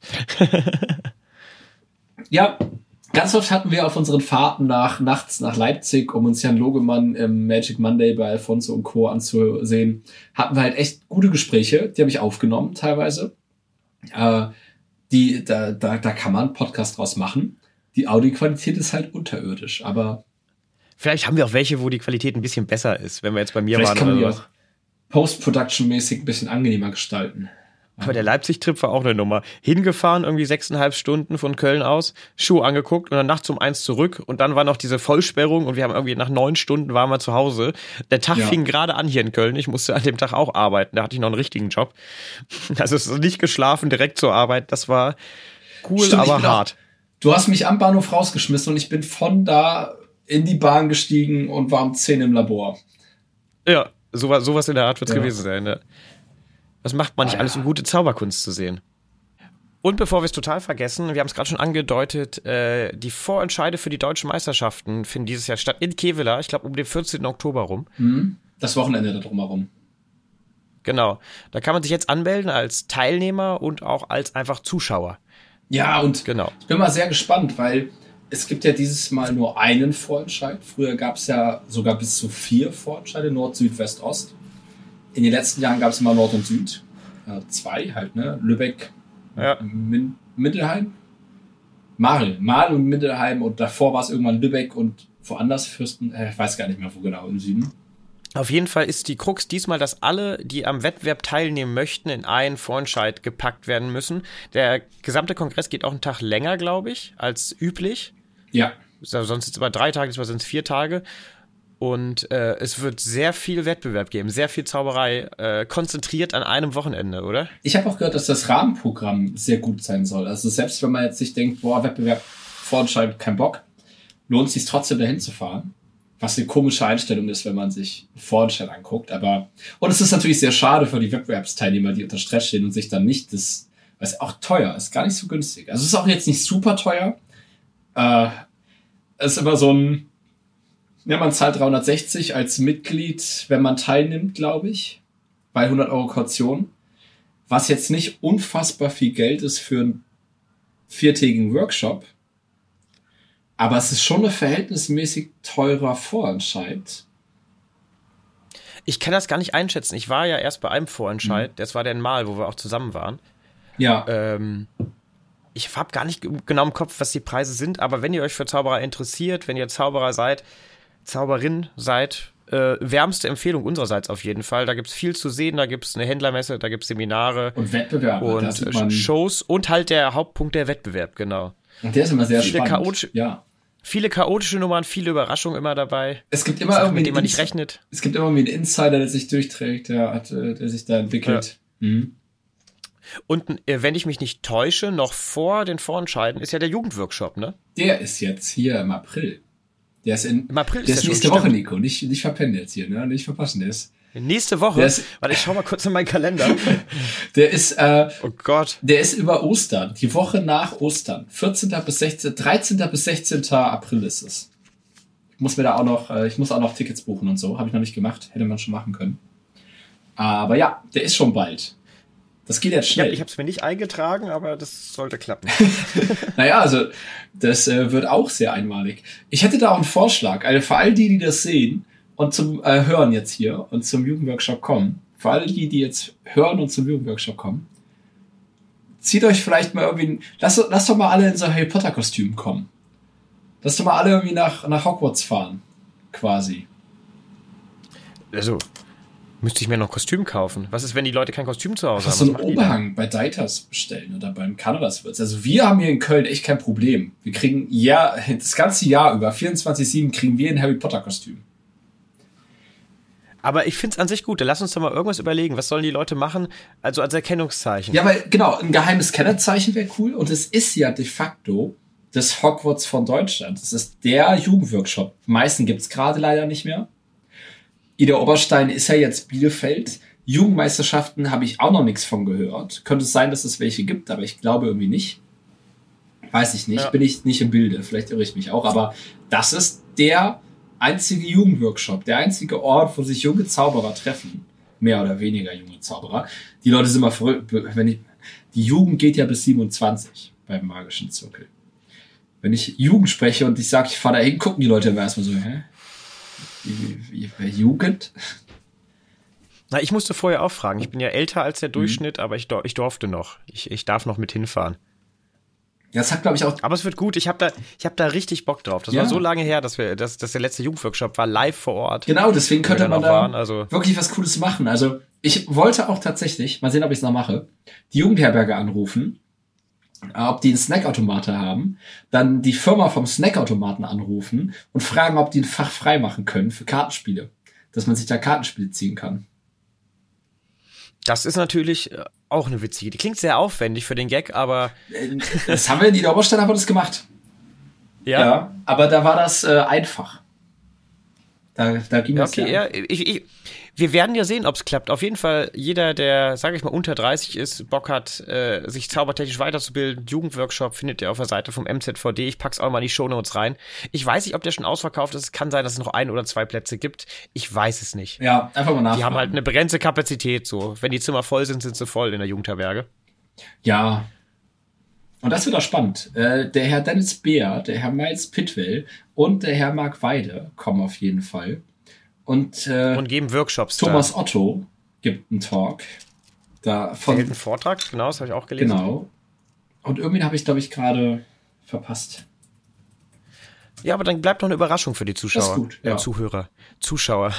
Ja, ganz oft hatten wir auf unseren Fahrten nach nachts nach Leipzig, um uns Jan Logemann im Magic Monday bei Alfonso und Co. anzusehen, hatten wir halt echt gute Gespräche, die habe ich aufgenommen teilweise. Äh, die, da, da, da kann man einen Podcast draus machen. Die Audioqualität ist halt unterirdisch, aber vielleicht haben wir auch welche, wo die Qualität ein bisschen besser ist, wenn wir jetzt bei mir vielleicht waren. Kann man die auch Post-Production-mäßig ein bisschen angenehmer gestalten. Aber der Leipzig-Trip war auch eine Nummer. Hingefahren, irgendwie sechseinhalb Stunden von Köln aus, Schuh angeguckt und dann nachts um eins zurück. Und dann war noch diese Vollsperrung und wir haben irgendwie nach neun Stunden waren wir zu Hause. Der Tag ja. fing gerade an hier in Köln. Ich musste an dem Tag auch arbeiten. Da hatte ich noch einen richtigen Job. Also es ist nicht geschlafen, direkt zur Arbeit. Das war cool, Stimmt, aber hart. Auch, du hast mich am Bahnhof rausgeschmissen und ich bin von da in die Bahn gestiegen und war um zehn im Labor. Ja, sowas, sowas in der Art wird es ja. gewesen sein, ne? Das macht man nicht ah, alles, um gute Zauberkunst zu sehen. Und bevor wir es total vergessen, wir haben es gerade schon angedeutet, äh, die Vorentscheide für die deutschen Meisterschaften finden dieses Jahr statt in Kevela, ich glaube um den vierzehnten Oktober rum. Das Wochenende da drumherum. Genau. Da kann man sich jetzt anmelden als Teilnehmer und auch als einfach Zuschauer. Ja, und genau. Ich bin mal sehr gespannt, weil es gibt ja dieses Mal nur einen Vorentscheid. Früher gab es ja sogar bis zu vier Vorentscheide, Nord, Süd, West, Ost. In den letzten Jahren gab es immer Nord und Süd. Äh, zwei halt, ne? Lübeck, ja. Min- Mindelheim. Marl. Marl und Mindelheim und davor war es irgendwann Lübeck und woanders Fürsten, äh, ich weiß gar nicht mehr, wo genau, im Süden. Auf jeden Fall ist die Krux diesmal, dass alle, die am Wettbewerb teilnehmen möchten, in einen Vorentscheid gepackt werden müssen. Der gesamte Kongress geht auch einen Tag länger, glaube ich, als üblich. Ja. Sonst sind es immer drei Tage, diesmal sind es vier Tage. Und äh, es wird sehr viel Wettbewerb geben, sehr viel Zauberei, äh, konzentriert an einem Wochenende, oder? Ich habe auch gehört, dass das Rahmenprogramm sehr gut sein soll. Also selbst wenn man jetzt sich denkt, boah, Wettbewerb, Vorentscheid, kein Bock, lohnt es sich trotzdem dahin zu fahren. Was eine komische Einstellung ist, wenn man sich einen Vorentscheid anguckt. Aber und es ist natürlich sehr schade für die Wettbewerbsteilnehmer, die unter Stress stehen und sich dann nicht das, weil es auch teuer ist, gar nicht so günstig. Also es ist auch jetzt nicht super teuer. Äh, es ist immer so ein, ja, man zahlt dreihundertsechzig als Mitglied, wenn man teilnimmt, glaube ich, bei hundert Euro Kaution. Was jetzt nicht unfassbar viel Geld ist für einen viertägigen Workshop. Aber es ist schon ein verhältnismäßig teurer Vorentscheid. Ich kann das gar nicht einschätzen. Ich war ja erst bei einem Vorentscheid. Mhm. Das war der Mal, wo wir auch zusammen waren. Ja. Ähm, ich habe gar nicht genau im Kopf, was die Preise sind. Aber wenn ihr euch für Zauberer interessiert, wenn ihr Zauberer seid, Zauberin seid, äh, wärmste Empfehlung unsererseits auf jeden Fall. Da gibt's viel zu sehen. Da gibt's eine Händlermesse, da gibt's Seminare. Und Wettbewerbe. Und Shows. Und halt der Hauptpunkt der Wettbewerb, genau. Und der ist immer sehr viele spannend. Chaotisch, ja. Viele chaotische Nummern, viele Überraschungen immer dabei. Es gibt immer Sachen, irgendwie mit denen man nicht Ins- rechnet. Es gibt immer irgendwie einen Insider, der sich durchträgt, der, hat, der sich da entwickelt. Ja. Mhm. Und äh, wenn ich mich nicht täusche, noch vor den Vorentscheiden ist ja der Jugendworkshop, ne? Der ist jetzt hier im April. Der ist in, Im April ist der der ist nächste schon, Woche, stimmt. Nico. Nicht, nicht verpennen jetzt hier, ne? Nicht verpassen, der ist. Nächste Woche? Der ist, Warte, ich schau mal kurz in meinen Kalender. Der ist, äh, oh Gott. Der ist über Ostern, die Woche nach Ostern. vierzehnten bis sechzehnten, dreizehnten bis sechzehnten April ist es. Ich muss mir da auch noch, äh, ich muss auch noch Tickets buchen und so. Habe ich noch nicht gemacht. Hätte man schon machen können. Aber ja, der ist schon bald. Das geht jetzt schnell. Ja, ich habe es mir nicht eingetragen, aber das sollte klappen. Naja, also das äh, wird auch sehr einmalig. Ich hätte da auch einen Vorschlag. Also für all die, die das sehen und zum äh, Hören jetzt hier und zum Jugendworkshop kommen, für all die, die jetzt hören und zum Jugendworkshop kommen, zieht euch vielleicht mal irgendwie, lasst, lasst doch mal alle in so Harry Potter Kostüm kommen. Lasst doch mal alle irgendwie nach, nach Hogwarts fahren. Quasi. Also, müsste ich mir noch ein Kostüm kaufen. Was ist, wenn die Leute kein Kostüm zu Hause Ach, haben? so einen Oberhang bei Deiters bestellen oder beim Canvas-Wirts. Also wir haben hier in Köln echt kein Problem. Wir kriegen ja das ganze Jahr über, vierundzwanzig sieben, kriegen wir ein Harry Potter Kostüm. Aber ich find's an sich gut. Lass uns doch mal irgendwas überlegen. Was sollen die Leute machen? Also als Erkennungszeichen. Ja, weil genau, ein geheimes Kennerzeichen wäre cool. Und es ist ja de facto das Hogwarts von Deutschland. Das ist der Jugendworkshop. Die meisten gibt's gerade leider nicht mehr. Ida Oberstein ist ja jetzt Bielefeld. Jugendmeisterschaften habe ich auch noch nichts von gehört. Könnte es sein, dass es welche gibt, aber ich glaube irgendwie nicht. Weiß ich nicht. Ja. Bin ich nicht im Bilde. Vielleicht irre ich mich auch. Aber das ist der einzige Jugendworkshop. Der einzige Ort, wo sich junge Zauberer treffen. Mehr oder weniger junge Zauberer. Die Leute sind immer verrückt. Wenn ich, die Jugend geht ja bis siebenundzwanzig beim magischen Zirkel. Wenn ich Jugend spreche und ich sage, ich fahre da hin, gucken die Leute immer erstmal so, hä? Wie, wie, Jugend? Na, ich musste vorher auch fragen. Ich bin ja älter als der Durchschnitt, mhm. aber ich, ich durfte noch. Ich, ich darf noch mit hinfahren. Ja, das hat, glaube ich, auch. Aber es wird gut. Ich habe da, ich hab da richtig Bock drauf. Das ja. war so lange her, dass wir, dass, dass der letzte Jugendworkshop war live vor Ort. Genau, deswegen könnte man da waren, also wirklich was Cooles machen. Also ich wollte auch tatsächlich, mal sehen, ob ich es noch mache, die Jugendherberge anrufen, ob die einen Snackautomaten haben, dann die Firma vom Snackautomaten anrufen und fragen, ob die ein Fach frei machen können für Kartenspiele. Dass man sich da Kartenspiele ziehen kann. Das ist natürlich auch eine witzige. Die klingt sehr aufwendig für den Gag, aber das haben wir in der Oberstadt, haben wir das gemacht. Ja, ja aber da war das äh, einfach. Da, da ging ja, das okay, ja. ja. Ich, ich, wir werden ja sehen, ob es klappt. Auf jeden Fall, jeder, der, sage ich mal, unter dreißig ist, Bock hat, äh, sich zaubertechnisch weiterzubilden, Jugendworkshop findet ihr auf der Seite vom M Z V D. Ich pack's auch mal in die Shownotes rein. Ich weiß nicht, ob der schon ausverkauft ist. Es kann sein, dass es noch ein oder zwei Plätze gibt. Ich weiß es nicht. Ja, einfach mal nachfragen. Die haben halt eine begrenzte Kapazität, so. Wenn die Zimmer voll sind, sind sie voll in der Jugendherberge. Ja. Und das wird auch spannend. Äh, der Herr Dennis Beer, der Herr Miles Pitwell und der Herr Mark Weide kommen auf jeden Fall. Und, äh, und geben Workshops. Thomas da. Otto gibt einen Talk. Da von, der hält einen Vortrag, genau, das habe ich auch gelesen. Genau. Und irgendwie habe ich, glaube ich, gerade verpasst. Ja, aber dann bleibt noch eine Überraschung für die Zuschauer. Das ist gut, ja. Äh, Zuhörer. Zuschauer.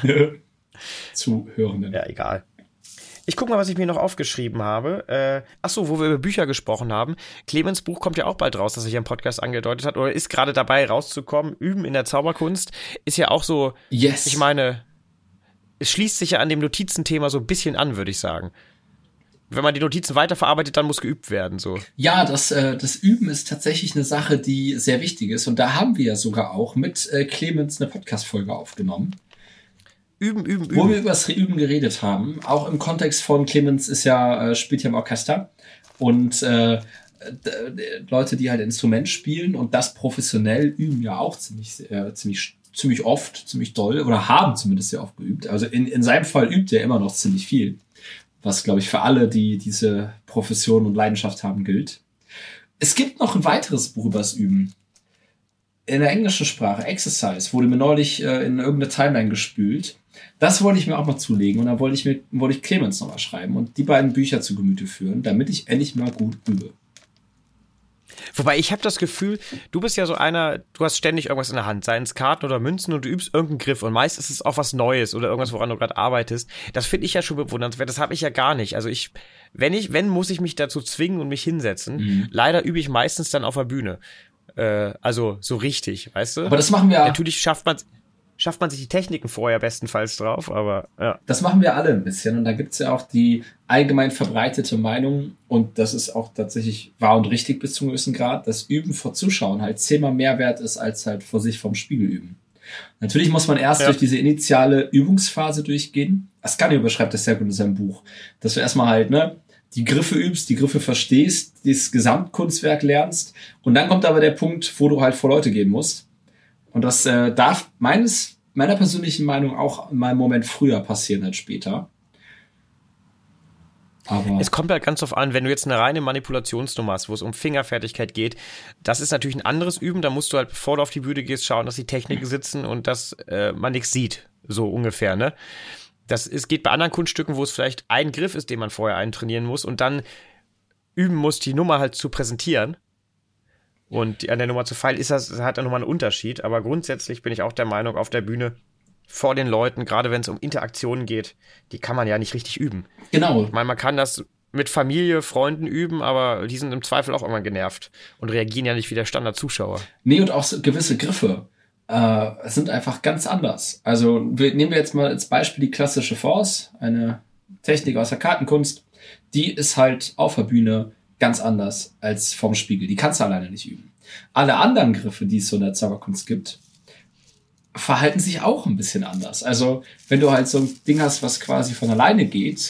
Zuhörenden. Ja, egal. Ich guck mal, was ich mir noch aufgeschrieben habe. Äh, ach so, wo wir über Bücher gesprochen haben. Clemens Buch kommt ja auch bald raus, das sich im Podcast angedeutet hat, oder ist gerade dabei rauszukommen. Üben in der Zauberkunst ist ja auch so, yes. Ich meine, es schließt sich ja an dem Notizenthema so ein bisschen an, würde ich sagen. Wenn man die Notizen weiterverarbeitet, dann muss geübt werden, so. Ja, das, äh, das Üben ist tatsächlich eine Sache, die sehr wichtig ist. Und da haben wir ja sogar auch mit äh, Clemens eine Podcast-Folge aufgenommen. Üben, üben, üben. Wo wir über das Üben geredet haben. Auch im Kontext von Clemens ist ja, äh, spielt ja im Orchester. Und äh, Leute, die halt Instrument spielen und das professionell üben ja auch ziemlich, äh, ziemlich, ziemlich oft, ziemlich doll oder haben zumindest sehr oft geübt. Also in, in seinem Fall übt er immer noch ziemlich viel. Was, glaube ich, für alle, die diese Profession und Leidenschaft haben, gilt. Es gibt noch ein weiteres Buch über das Üben. In der englischen Sprache, Exercise, wurde mir neulich äh, in irgendeine Timeline gespült. Das wollte ich mir auch mal zulegen und dann wollte ich mir wollte ich Clemens nochmal schreiben und die beiden Bücher zu Gemüte führen, damit ich endlich mal gut übe. Wobei ich habe das Gefühl, du bist ja so einer, du hast ständig irgendwas in der Hand, seien es Karten oder Münzen und du übst irgendeinen Griff und meist ist es auch was Neues oder irgendwas, woran du gerade arbeitest. Das finde ich ja schon bewundernswert, das habe ich ja gar nicht. Also ich, wenn ich, wenn, muss ich mich dazu zwingen und mich hinsetzen. Mhm. Leider übe ich meistens dann auf der Bühne. Äh, also so richtig, weißt du? Aber das machen wir... Natürlich schafft man schafft man sich die Techniken vorher bestenfalls drauf, aber ja. Das machen wir alle ein bisschen und da gibt's ja auch die allgemein verbreitete Meinung und das ist auch tatsächlich wahr und richtig bis zu einem gewissen Grad, dass Üben vor Zuschauern halt zehnmal mehr wert ist, als halt vor sich vom Spiegel üben. Natürlich muss man erst ja. durch diese initiale Übungsphase durchgehen. Ascanio beschreibt das sehr gut in seinem Buch, dass du erstmal halt, ne, die Griffe übst, die Griffe verstehst, das Gesamtkunstwerk lernst und dann kommt aber der Punkt, wo du halt vor Leute gehen musst. Und das äh, darf meines, meiner persönlichen Meinung auch mal einen Moment früher passieren als später. Aber es kommt halt ganz drauf an, wenn du jetzt eine reine Manipulationsnummer hast, wo es um Fingerfertigkeit geht, das ist natürlich ein anderes Üben, da musst du halt, bevor du auf die Bühne gehst, schauen, dass die Techniken sitzen und dass äh, man nichts sieht, so ungefähr, ne? Das ist, geht bei anderen Kunststücken, wo es vielleicht ein Griff ist, den man vorher eintrainieren muss und dann üben muss, die Nummer halt zu präsentieren. Und an der Nummer zu feilen ist das, hat dann nochmal einen Unterschied. Aber grundsätzlich bin ich auch der Meinung, auf der Bühne vor den Leuten, gerade wenn es um Interaktionen geht, die kann man ja nicht richtig üben. Genau. Ich meine, man kann das mit Familie, Freunden üben, aber die sind im Zweifel auch irgendwann genervt und reagieren ja nicht wie der Standard-Zuschauer. Nee, und auch so gewisse Griffe äh, sind einfach ganz anders. Also wir, nehmen wir jetzt mal als Beispiel die klassische Force, eine Technik aus der Kartenkunst. Die ist halt auf der Bühne ganz anders als vorm Spiegel. Die kannst du alleine nicht üben. Alle anderen Griffe, die es so in der Zauberkunst gibt, verhalten sich auch ein bisschen anders. Also, wenn du halt so ein Ding hast, was quasi von alleine geht,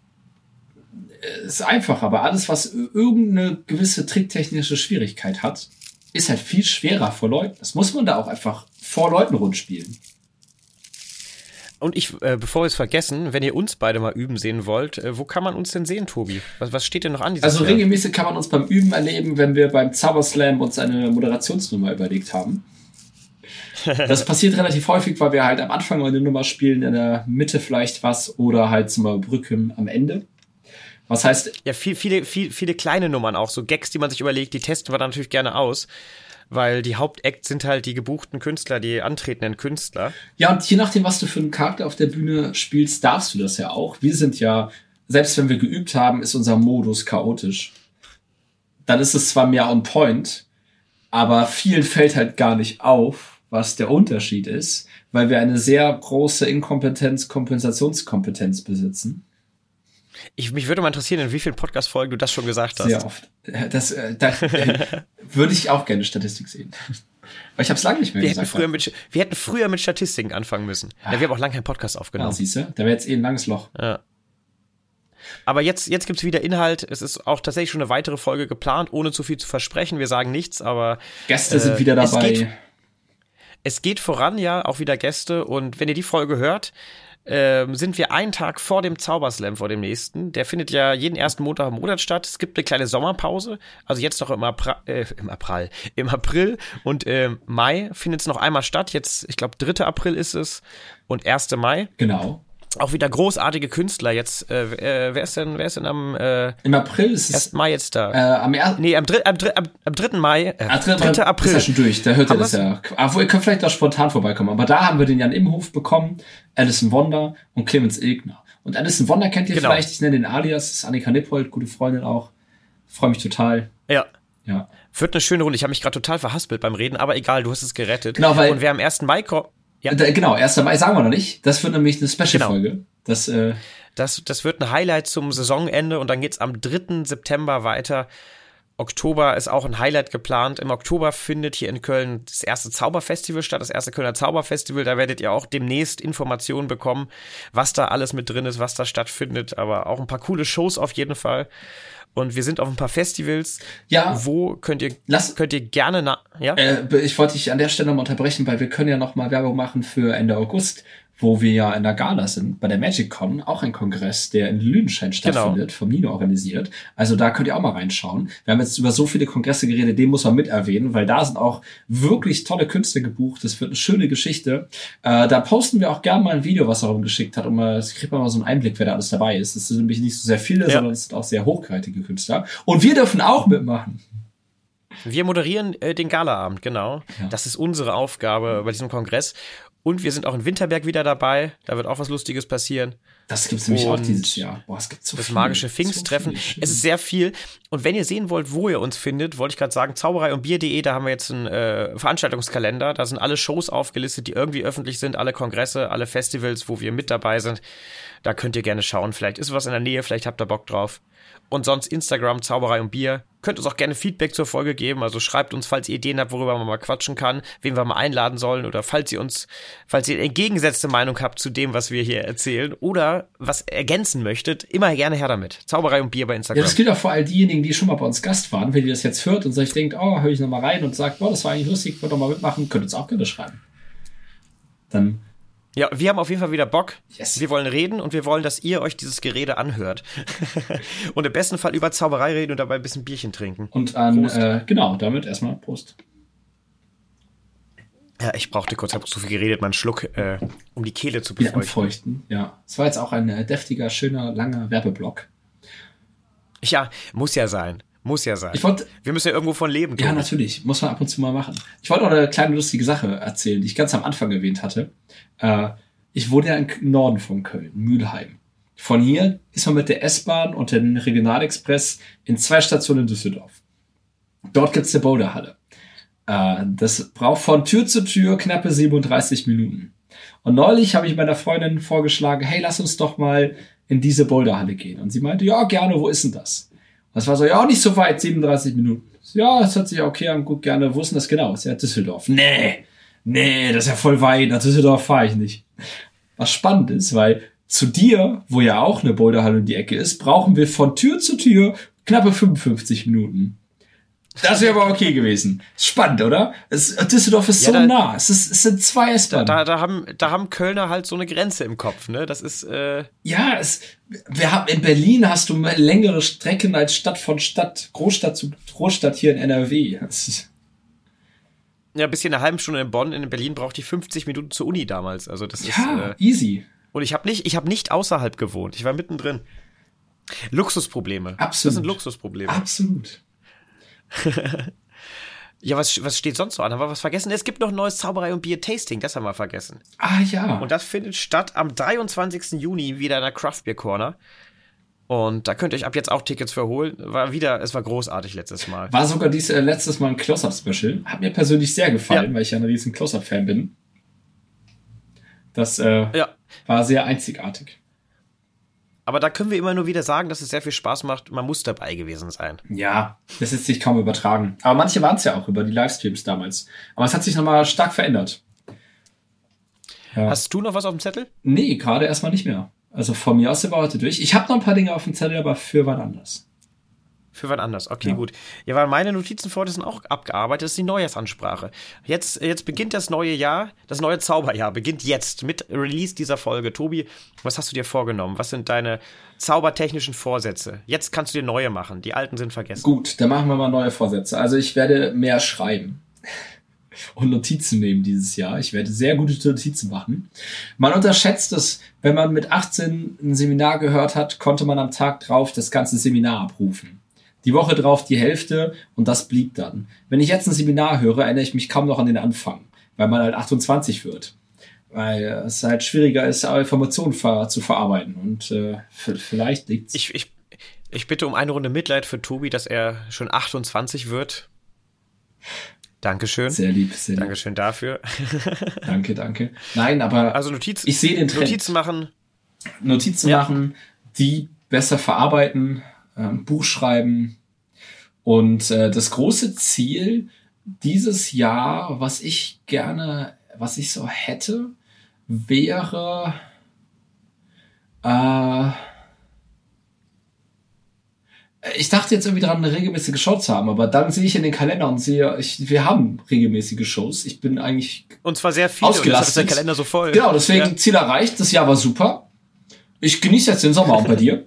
ist einfach. Aber alles, was irgendeine gewisse tricktechnische Schwierigkeit hat, ist halt viel schwerer vor Leuten. Das muss man da auch einfach vor Leuten rund spielen. Und ich, äh, bevor wir es vergessen, wenn ihr uns beide mal üben sehen wollt, äh, wo kann man uns denn sehen, Tobi? Was, was steht denn noch an dieses Also Jahr? Regelmäßig kann man uns beim Üben erleben, wenn wir beim Zauberslam uns eine Moderationsnummer überlegt haben. Das passiert relativ häufig, weil wir halt am Anfang eine Nummer spielen, in der Mitte vielleicht was oder halt zum Brücken am Ende. Was heißt... Ja, viel, viele, viel, viele kleine Nummern auch, so Gags, die man sich überlegt, die testen wir dann natürlich gerne aus. Weil die Hauptacts sind halt die gebuchten Künstler, die antretenden Künstler. Ja, und je nachdem, was du für einen Charakter auf der Bühne spielst, darfst du das ja auch. Wir sind ja, selbst wenn wir geübt haben, ist unser Modus chaotisch. Dann ist es zwar mehr on point, aber vielen fällt halt gar nicht auf, was der Unterschied ist, weil wir eine sehr große Inkompetenz, Kompensationskompetenz besitzen. Ich, mich würde mal interessieren, in wie vielen Podcast-Folgen du das schon gesagt hast. Sehr oft. Das, da äh, würde ich auch gerne Statistik sehen. Aber ich habe es lange nicht mehr wir gesagt. Hätten früher mit, wir hätten früher mit Statistiken anfangen müssen. Ja, wir haben auch lange keinen Podcast aufgenommen. Ja, siehst du? Da wäre jetzt eh ein langes Loch. Ja. Aber jetzt, jetzt gibt's wieder Inhalt. Es ist auch tatsächlich schon eine weitere Folge geplant, ohne zu viel zu versprechen. Wir sagen nichts, aber Gäste äh, sind wieder dabei. Es geht, es geht voran, ja, auch wieder Gäste. Und wenn ihr die Folge hört, Ähm, sind wir einen Tag vor dem Zauberslam, vor dem nächsten. Der findet ja jeden ersten Montag im Monat statt. Es gibt eine kleine Sommerpause. Also jetzt noch im April, äh, im April, im April und ähm, Mai findet es noch einmal statt. Jetzt, ich glaube, dritter April ist es und erster Mai. Genau. Auch wieder großartige Künstler jetzt. Äh, äh, wer ist denn, wer ist denn am äh, Im April ist es ersten Mai jetzt da? Äh, am ersten Nee, am, dr- am, dr- am, am dritten Mai. Äh, ah, dritter April. Ist ja schon durch, da hört ihr Haben das ja. Aber ihr könnt vielleicht auch spontan vorbeikommen. Aber da haben wir den Jan Imhof bekommen, Alison Wonder und Clemens Ilgner. Und Alison Wonder kennt ihr genau. vielleicht, ich nenne den Alias, das ist Annika Nippold, gute Freundin auch. Freue mich total. Ja. Ja. Wird eine schöne Runde. Ich habe mich gerade total verhaspelt beim Reden, aber egal, du hast es gerettet. Genau, weil und wer am ersten Mai kommt. Ja. Da, genau, erster Mai sagen wir noch nicht. Das wird nämlich eine Special-Folge. Genau. Das, äh, das, das wird ein Highlight zum Saisonende und dann geht's am dritten September weiter. Oktober ist auch ein Highlight geplant. Im Oktober findet hier in Köln das erste Zauberfestival statt, das erste Kölner Zauberfestival. Da werdet ihr auch demnächst Informationen bekommen, was da alles mit drin ist, was da stattfindet. Aber auch ein paar coole Shows auf jeden Fall. Und wir sind auf ein paar Festivals. Ja. Wo könnt ihr, lass, könnt ihr gerne nach, ja? Äh, ich wollte dich an der Stelle mal unterbrechen, weil wir können ja noch mal Werbung machen für Ende August, wo wir ja in der Gala sind, bei der MagicCon, auch ein Kongress, der in Lüdenschein stattfindet, genau. Vom Nino organisiert. Also da könnt ihr auch mal reinschauen. Wir haben jetzt über so viele Kongresse geredet, den muss man mit erwähnen, weil da sind auch wirklich tolle Künstler gebucht. Das wird eine schöne Geschichte. Äh, da posten wir auch gerne mal ein Video, was er rumgeschickt hat, und mal, kriegt man mal so einen Einblick, wer da alles dabei ist. Es sind nämlich nicht so sehr viele, ja. sondern es sind auch sehr hochkarätige Künstler. Und wir dürfen auch mitmachen. Wir moderieren äh, den Galaabend, genau. Ja. Das ist unsere Aufgabe bei diesem Kongress. Und wir sind auch in Winterberg wieder dabei. Da wird auch was Lustiges passieren. Das gibt's nämlich und auch dieses Jahr. Boah, es gibt so das viel. magische Pfingsttreffen. So es ist sehr viel. Und wenn ihr sehen wollt, wo ihr uns findet, wollte ich gerade sagen, Zauberei und Bier punkt de, da haben wir jetzt einen äh, Veranstaltungskalender. Da sind alle Shows aufgelistet, die irgendwie öffentlich sind, alle Kongresse, alle Festivals, wo wir mit dabei sind. Da könnt ihr gerne schauen. Vielleicht ist was in der Nähe, vielleicht habt ihr Bock drauf. Und sonst Instagram, Zauberei und Bier. Könnt uns auch gerne Feedback zur Folge geben. Also schreibt uns, falls ihr Ideen habt, worüber man mal quatschen kann, wen wir mal einladen sollen. Oder falls ihr uns, falls ihr eine entgegengesetzte Meinung habt zu dem, was wir hier erzählen. Oder was ergänzen möchtet, immer gerne her damit. Zauberei und Bier bei Instagram. Ja, das gilt auch vor all diejenigen, die schon mal bei uns Gast waren. Wenn ihr das jetzt hört und euch denkt, oh, höre ich noch mal rein und sagt, boah, das war eigentlich lustig, ich würde doch mal mitmachen, könnt uns auch gerne schreiben. Dann ja, wir haben auf jeden Fall wieder Bock. Yes. Wir wollen reden und wir wollen, dass ihr euch dieses Gerede anhört. Und im besten Fall über Zauberei reden und dabei ein bisschen Bierchen trinken. Und an, äh, genau, damit erstmal Prost. Ja, ich brauchte kurz, habe so viel geredet, mal einen Schluck, äh, um die Kehle zu befeuchten. Feuchten, ja. Es war jetzt auch ein äh, deftiger, schöner, langer Werbeblock. Ja, muss ja sein. Muss ja sein. Ich wollt, wir müssen ja irgendwo von leben. Ja, natürlich. Muss man ab und zu mal machen. Ich wollte noch eine kleine lustige Sache erzählen, die ich ganz am Anfang erwähnt hatte. Äh, ich wohne ja im Norden von Köln, Mülheim. Von hier ist man mit der S-Bahn und dem Regionalexpress in zwei Stationen in Düsseldorf. Dort gibt's eine Boulderhalle. Äh, das braucht von Tür zu Tür knappe siebenunddreißig Minuten. Und neulich habe ich meiner Freundin vorgeschlagen, hey, lass uns doch mal in diese Boulderhalle gehen. Und sie meinte, ja, gerne, wo ist denn das? Das war so, ja, nicht so weit, siebenunddreißig Minuten. Ja, das hört sich okay an, gut, gerne. Wo ist denn das genau? Ist ja Düsseldorf. Nee, nee, das ist ja voll weit. Nach Düsseldorf fahre ich nicht. Was spannend ist, weil zu dir, wo ja auch eine Boulderhalle in die Ecke ist, brauchen wir von Tür zu Tür knappe fünfundfünfzig Minuten. Das wäre aber okay gewesen. Spannend, oder? Es, Düsseldorf ist ja, so da, nah. Es, ist, es sind zwei S-Bahnen. Da, da, haben, da haben Kölner halt so eine Grenze im Kopf, ne? Das ist, äh Ja, es, wir haben, in Berlin hast du längere Strecken als Stadt von Stadt, Großstadt zu Großstadt hier in N R W. Das ist ja, bis hier eine halbe Stunde in Bonn, in Berlin braucht die fünfzig Minuten zur Uni damals. Also das ja, ist, äh easy. Und ich habe nicht, ich habe nicht außerhalb gewohnt. Ich war mittendrin. Luxusprobleme. Absolut. Das sind Luxusprobleme. Absolut. Ja, was, was steht sonst so an? Haben wir was vergessen? Es gibt noch ein neues Zauberei und Bier-Tasting, das haben wir vergessen. Ah ja. Und das findet statt am dreiundzwanzigsten Juni wieder in der Craft Beer Corner. Und da könnt ihr euch ab jetzt auch Tickets für holen. War wieder, es war großartig letztes Mal. War sogar dies äh, letztes Mal ein Close-Up-Special. Hat mir persönlich sehr gefallen, ja. weil ich ja ein riesen Close-Up-Fan bin. Das äh, ja. war sehr einzigartig. Aber da können wir immer nur wieder sagen, dass es sehr viel Spaß macht. Man muss dabei gewesen sein. Ja, das lässt sich kaum übertragen. Aber manche waren es ja auch über die Livestreams damals. Aber es hat sich nochmal stark verändert. Ja. Hast du noch was auf dem Zettel? Nee, gerade erstmal nicht mehr. Also von mir aus sind wir heute durch. Ich habe noch ein paar Dinge auf dem Zettel, aber für wann anders. Für wann anders, okay, ja. gut. Ja, weil meine Notizen vorher sind auch abgearbeitet, das ist die Neujahrsansprache. Jetzt, jetzt beginnt das neue Jahr, das neue Zauberjahr beginnt jetzt mit Release dieser Folge. Tobi, was hast du dir vorgenommen? Was sind deine zaubertechnischen Vorsätze? Jetzt kannst du dir neue machen, die alten sind vergessen. Gut, dann machen wir mal neue Vorsätze. Also ich werde mehr schreiben. und Notizen nehmen dieses Jahr. Ich werde sehr gute Notizen machen. Man unterschätzt es, wenn man mit achtzehn ein Seminar gehört hat, konnte man am Tag drauf das ganze Seminar abrufen. Die Woche drauf die Hälfte und das blieb dann. Wenn ich jetzt ein Seminar höre, erinnere ich mich kaum noch an den Anfang, weil man halt achtundzwanzig wird. Weil es halt schwieriger ist, Informationen ver- zu verarbeiten. Und äh, f- vielleicht liegt's. Ich, ich, ich bitte um eine Runde Mitleid für Tobi, dass er schon achtundzwanzig wird. Dankeschön. Sehr lieb, sehr lieb. Dankeschön dafür. Danke, danke. Nein, aber also Notizen, ich sehe den Trend. Notizen machen. Notizen ja. machen, die besser verarbeiten, ähm, Buch schreiben. Und äh, das große Ziel dieses Jahr, was ich gerne, was ich so hätte, wäre äh, ich dachte jetzt irgendwie daran, eine regelmäßige Show zu haben, aber dann sehe ich in den Kalender und sehe, ich, wir haben regelmäßige Shows. Ich bin eigentlich und zwar sehr viele ausgelastet. Und ist der Kalender so voll. Genau, deswegen ja. Ziel erreicht. Das Jahr war super. Ich genieße jetzt den Sommer auch bei dir.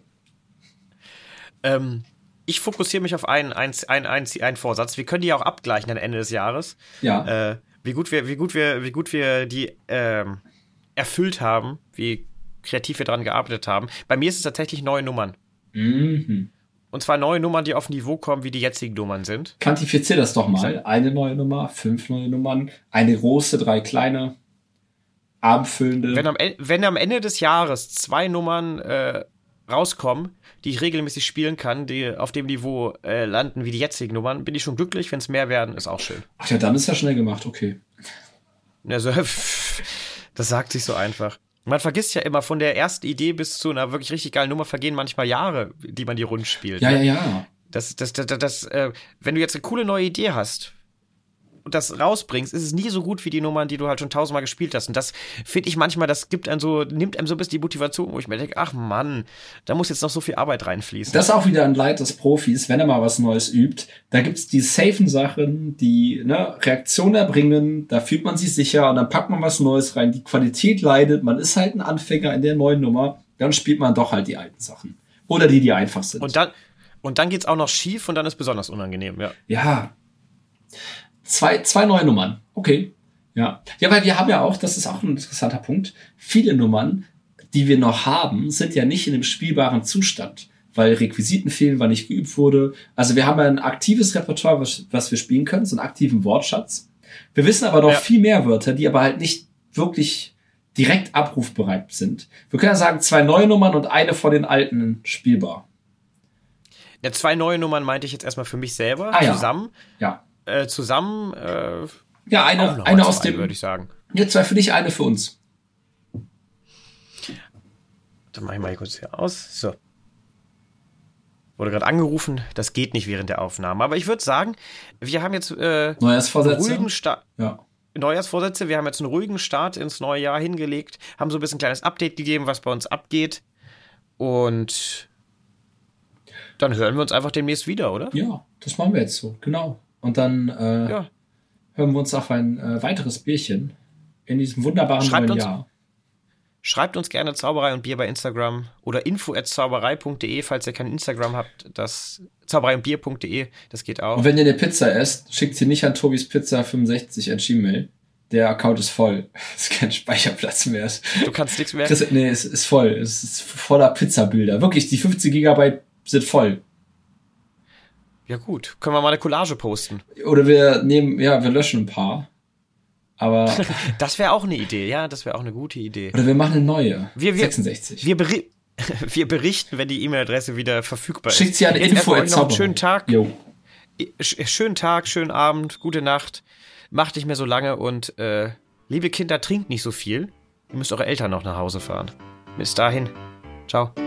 ähm, ich fokussiere mich auf einen, einen, einen, einen, einen Vorsatz. Wir können die ja auch abgleichen am Ende des Jahres. Ja. Äh, wie gut wir, wie gut wir, wie gut wir die ähm, erfüllt haben, wie kreativ wir daran gearbeitet haben. Bei mir ist es tatsächlich neue Nummern. Mhm. Und zwar neue Nummern, die auf ein Niveau kommen, wie die jetzigen Nummern sind. Quantifizier das doch mal. Eine neue Nummer, fünf neue Nummern, eine große, drei kleine, abendfüllende. Wenn am, wenn am Ende des Jahres zwei Nummern äh, rauskommen, die ich regelmäßig spielen kann, die auf dem Niveau äh, landen wie die jetzigen Nummern, bin ich schon glücklich. Wenn es mehr werden, ist auch schön. Ach ja, dann ist ja schnell gemacht, okay. Also, das sagt sich so einfach. Man vergisst ja immer, von der ersten Idee bis zu einer wirklich richtig geilen Nummer vergehen manchmal Jahre, die man die Runden spielt. Ja, ne? ja, ja. Das, das, das, das, das äh, wenn du jetzt eine coole neue Idee hast und das rausbringst, ist es nie so gut wie die Nummern, die du halt schon tausendmal gespielt hast. Und das finde ich manchmal, das gibt einem so, nimmt einem so ein bisschen die Motivation, wo ich mir denke, ach Mann, da muss jetzt noch so viel Arbeit reinfließen. Das ist auch wieder ein Leid des Profis, wenn er mal was Neues übt. Da gibt's die safen Sachen, die ne, Reaktion erbringen, da fühlt man sich sicher und dann packt man was Neues rein. Die Qualität leidet, man ist halt ein Anfänger in der neuen Nummer, dann spielt man doch halt die alten Sachen. Oder die, die einfach sind. Und dann, und dann geht's auch noch schief und dann ist besonders unangenehm, ja. Ja. Zwei, zwei neue Nummern. Okay. Ja. Ja, weil wir haben ja auch, das ist auch ein interessanter Punkt, viele Nummern, die wir noch haben, sind ja nicht in einem spielbaren Zustand, weil Requisiten fehlen, weil nicht geübt wurde. Also wir haben ja ein aktives Repertoire, was, was wir spielen können, so einen aktiven Wortschatz. Wir wissen aber noch ja. viel mehr Wörter, die aber halt nicht wirklich direkt abrufbereit sind. Wir können ja sagen, zwei neue Nummern und eine von den alten spielbar. Ja, zwei neue Nummern meinte ich jetzt erstmal für mich selber, ah, zusammen. Ja. ja. Äh, zusammen, äh, ja, eine, eine aus dem, würde ich sagen. Ja, zwei für dich, eine für uns. Dann mache ich mal hier kurz hier aus. So. Wurde gerade angerufen, das geht nicht während der Aufnahme. Aber ich würde sagen, wir haben jetzt äh, Neujahrsvorsätze. einen ruhigen Start. Ja. Neujahrsvorsätze, wir haben jetzt einen ruhigen Start ins neue Jahr hingelegt, haben so ein bisschen ein kleines Update gegeben, was bei uns abgeht. Und dann hören wir uns einfach demnächst wieder, oder? Ja, das machen wir jetzt so, genau. Und dann äh, ja. hören wir uns auf ein äh, weiteres Bierchen in diesem wunderbaren schreibt neuen uns, Jahr. Schreibt uns gerne Zauberei und Bier bei Instagram oder info at zauberei punkt de, falls ihr kein Instagram habt, das zauberei und bier punkt de, das geht auch. Und wenn ihr eine Pizza esst, schickt sie nicht an Tobis Pizza fünfundsechzig at Gmail. Der Account ist voll. Es ist kein Speicherplatz mehr. Du kannst nichts mehr? Chris, nee, es ist voll. Es ist voller Pizzabilder. Wirklich, die fünfzig Gigabyte sind voll. Ja gut, können wir mal eine Collage posten. Oder wir nehmen, ja, wir löschen ein paar. Aber das wäre auch eine Idee, ja, das wäre auch eine gute Idee. Oder wir machen eine neue. Wir, wir, sechsundsechzig. Wir, beri- wir berichten, wenn die E-Mail-Adresse wieder verfügbar ist. Schickt sie an info at zauberei. Schönen Tag. Jo. Schönen Tag, schönen Abend, gute Nacht. Macht nicht mehr so lange und äh, liebe Kinder, trinkt nicht so viel. Ihr müsst eure Eltern noch nach Hause fahren. Bis dahin. Ciao.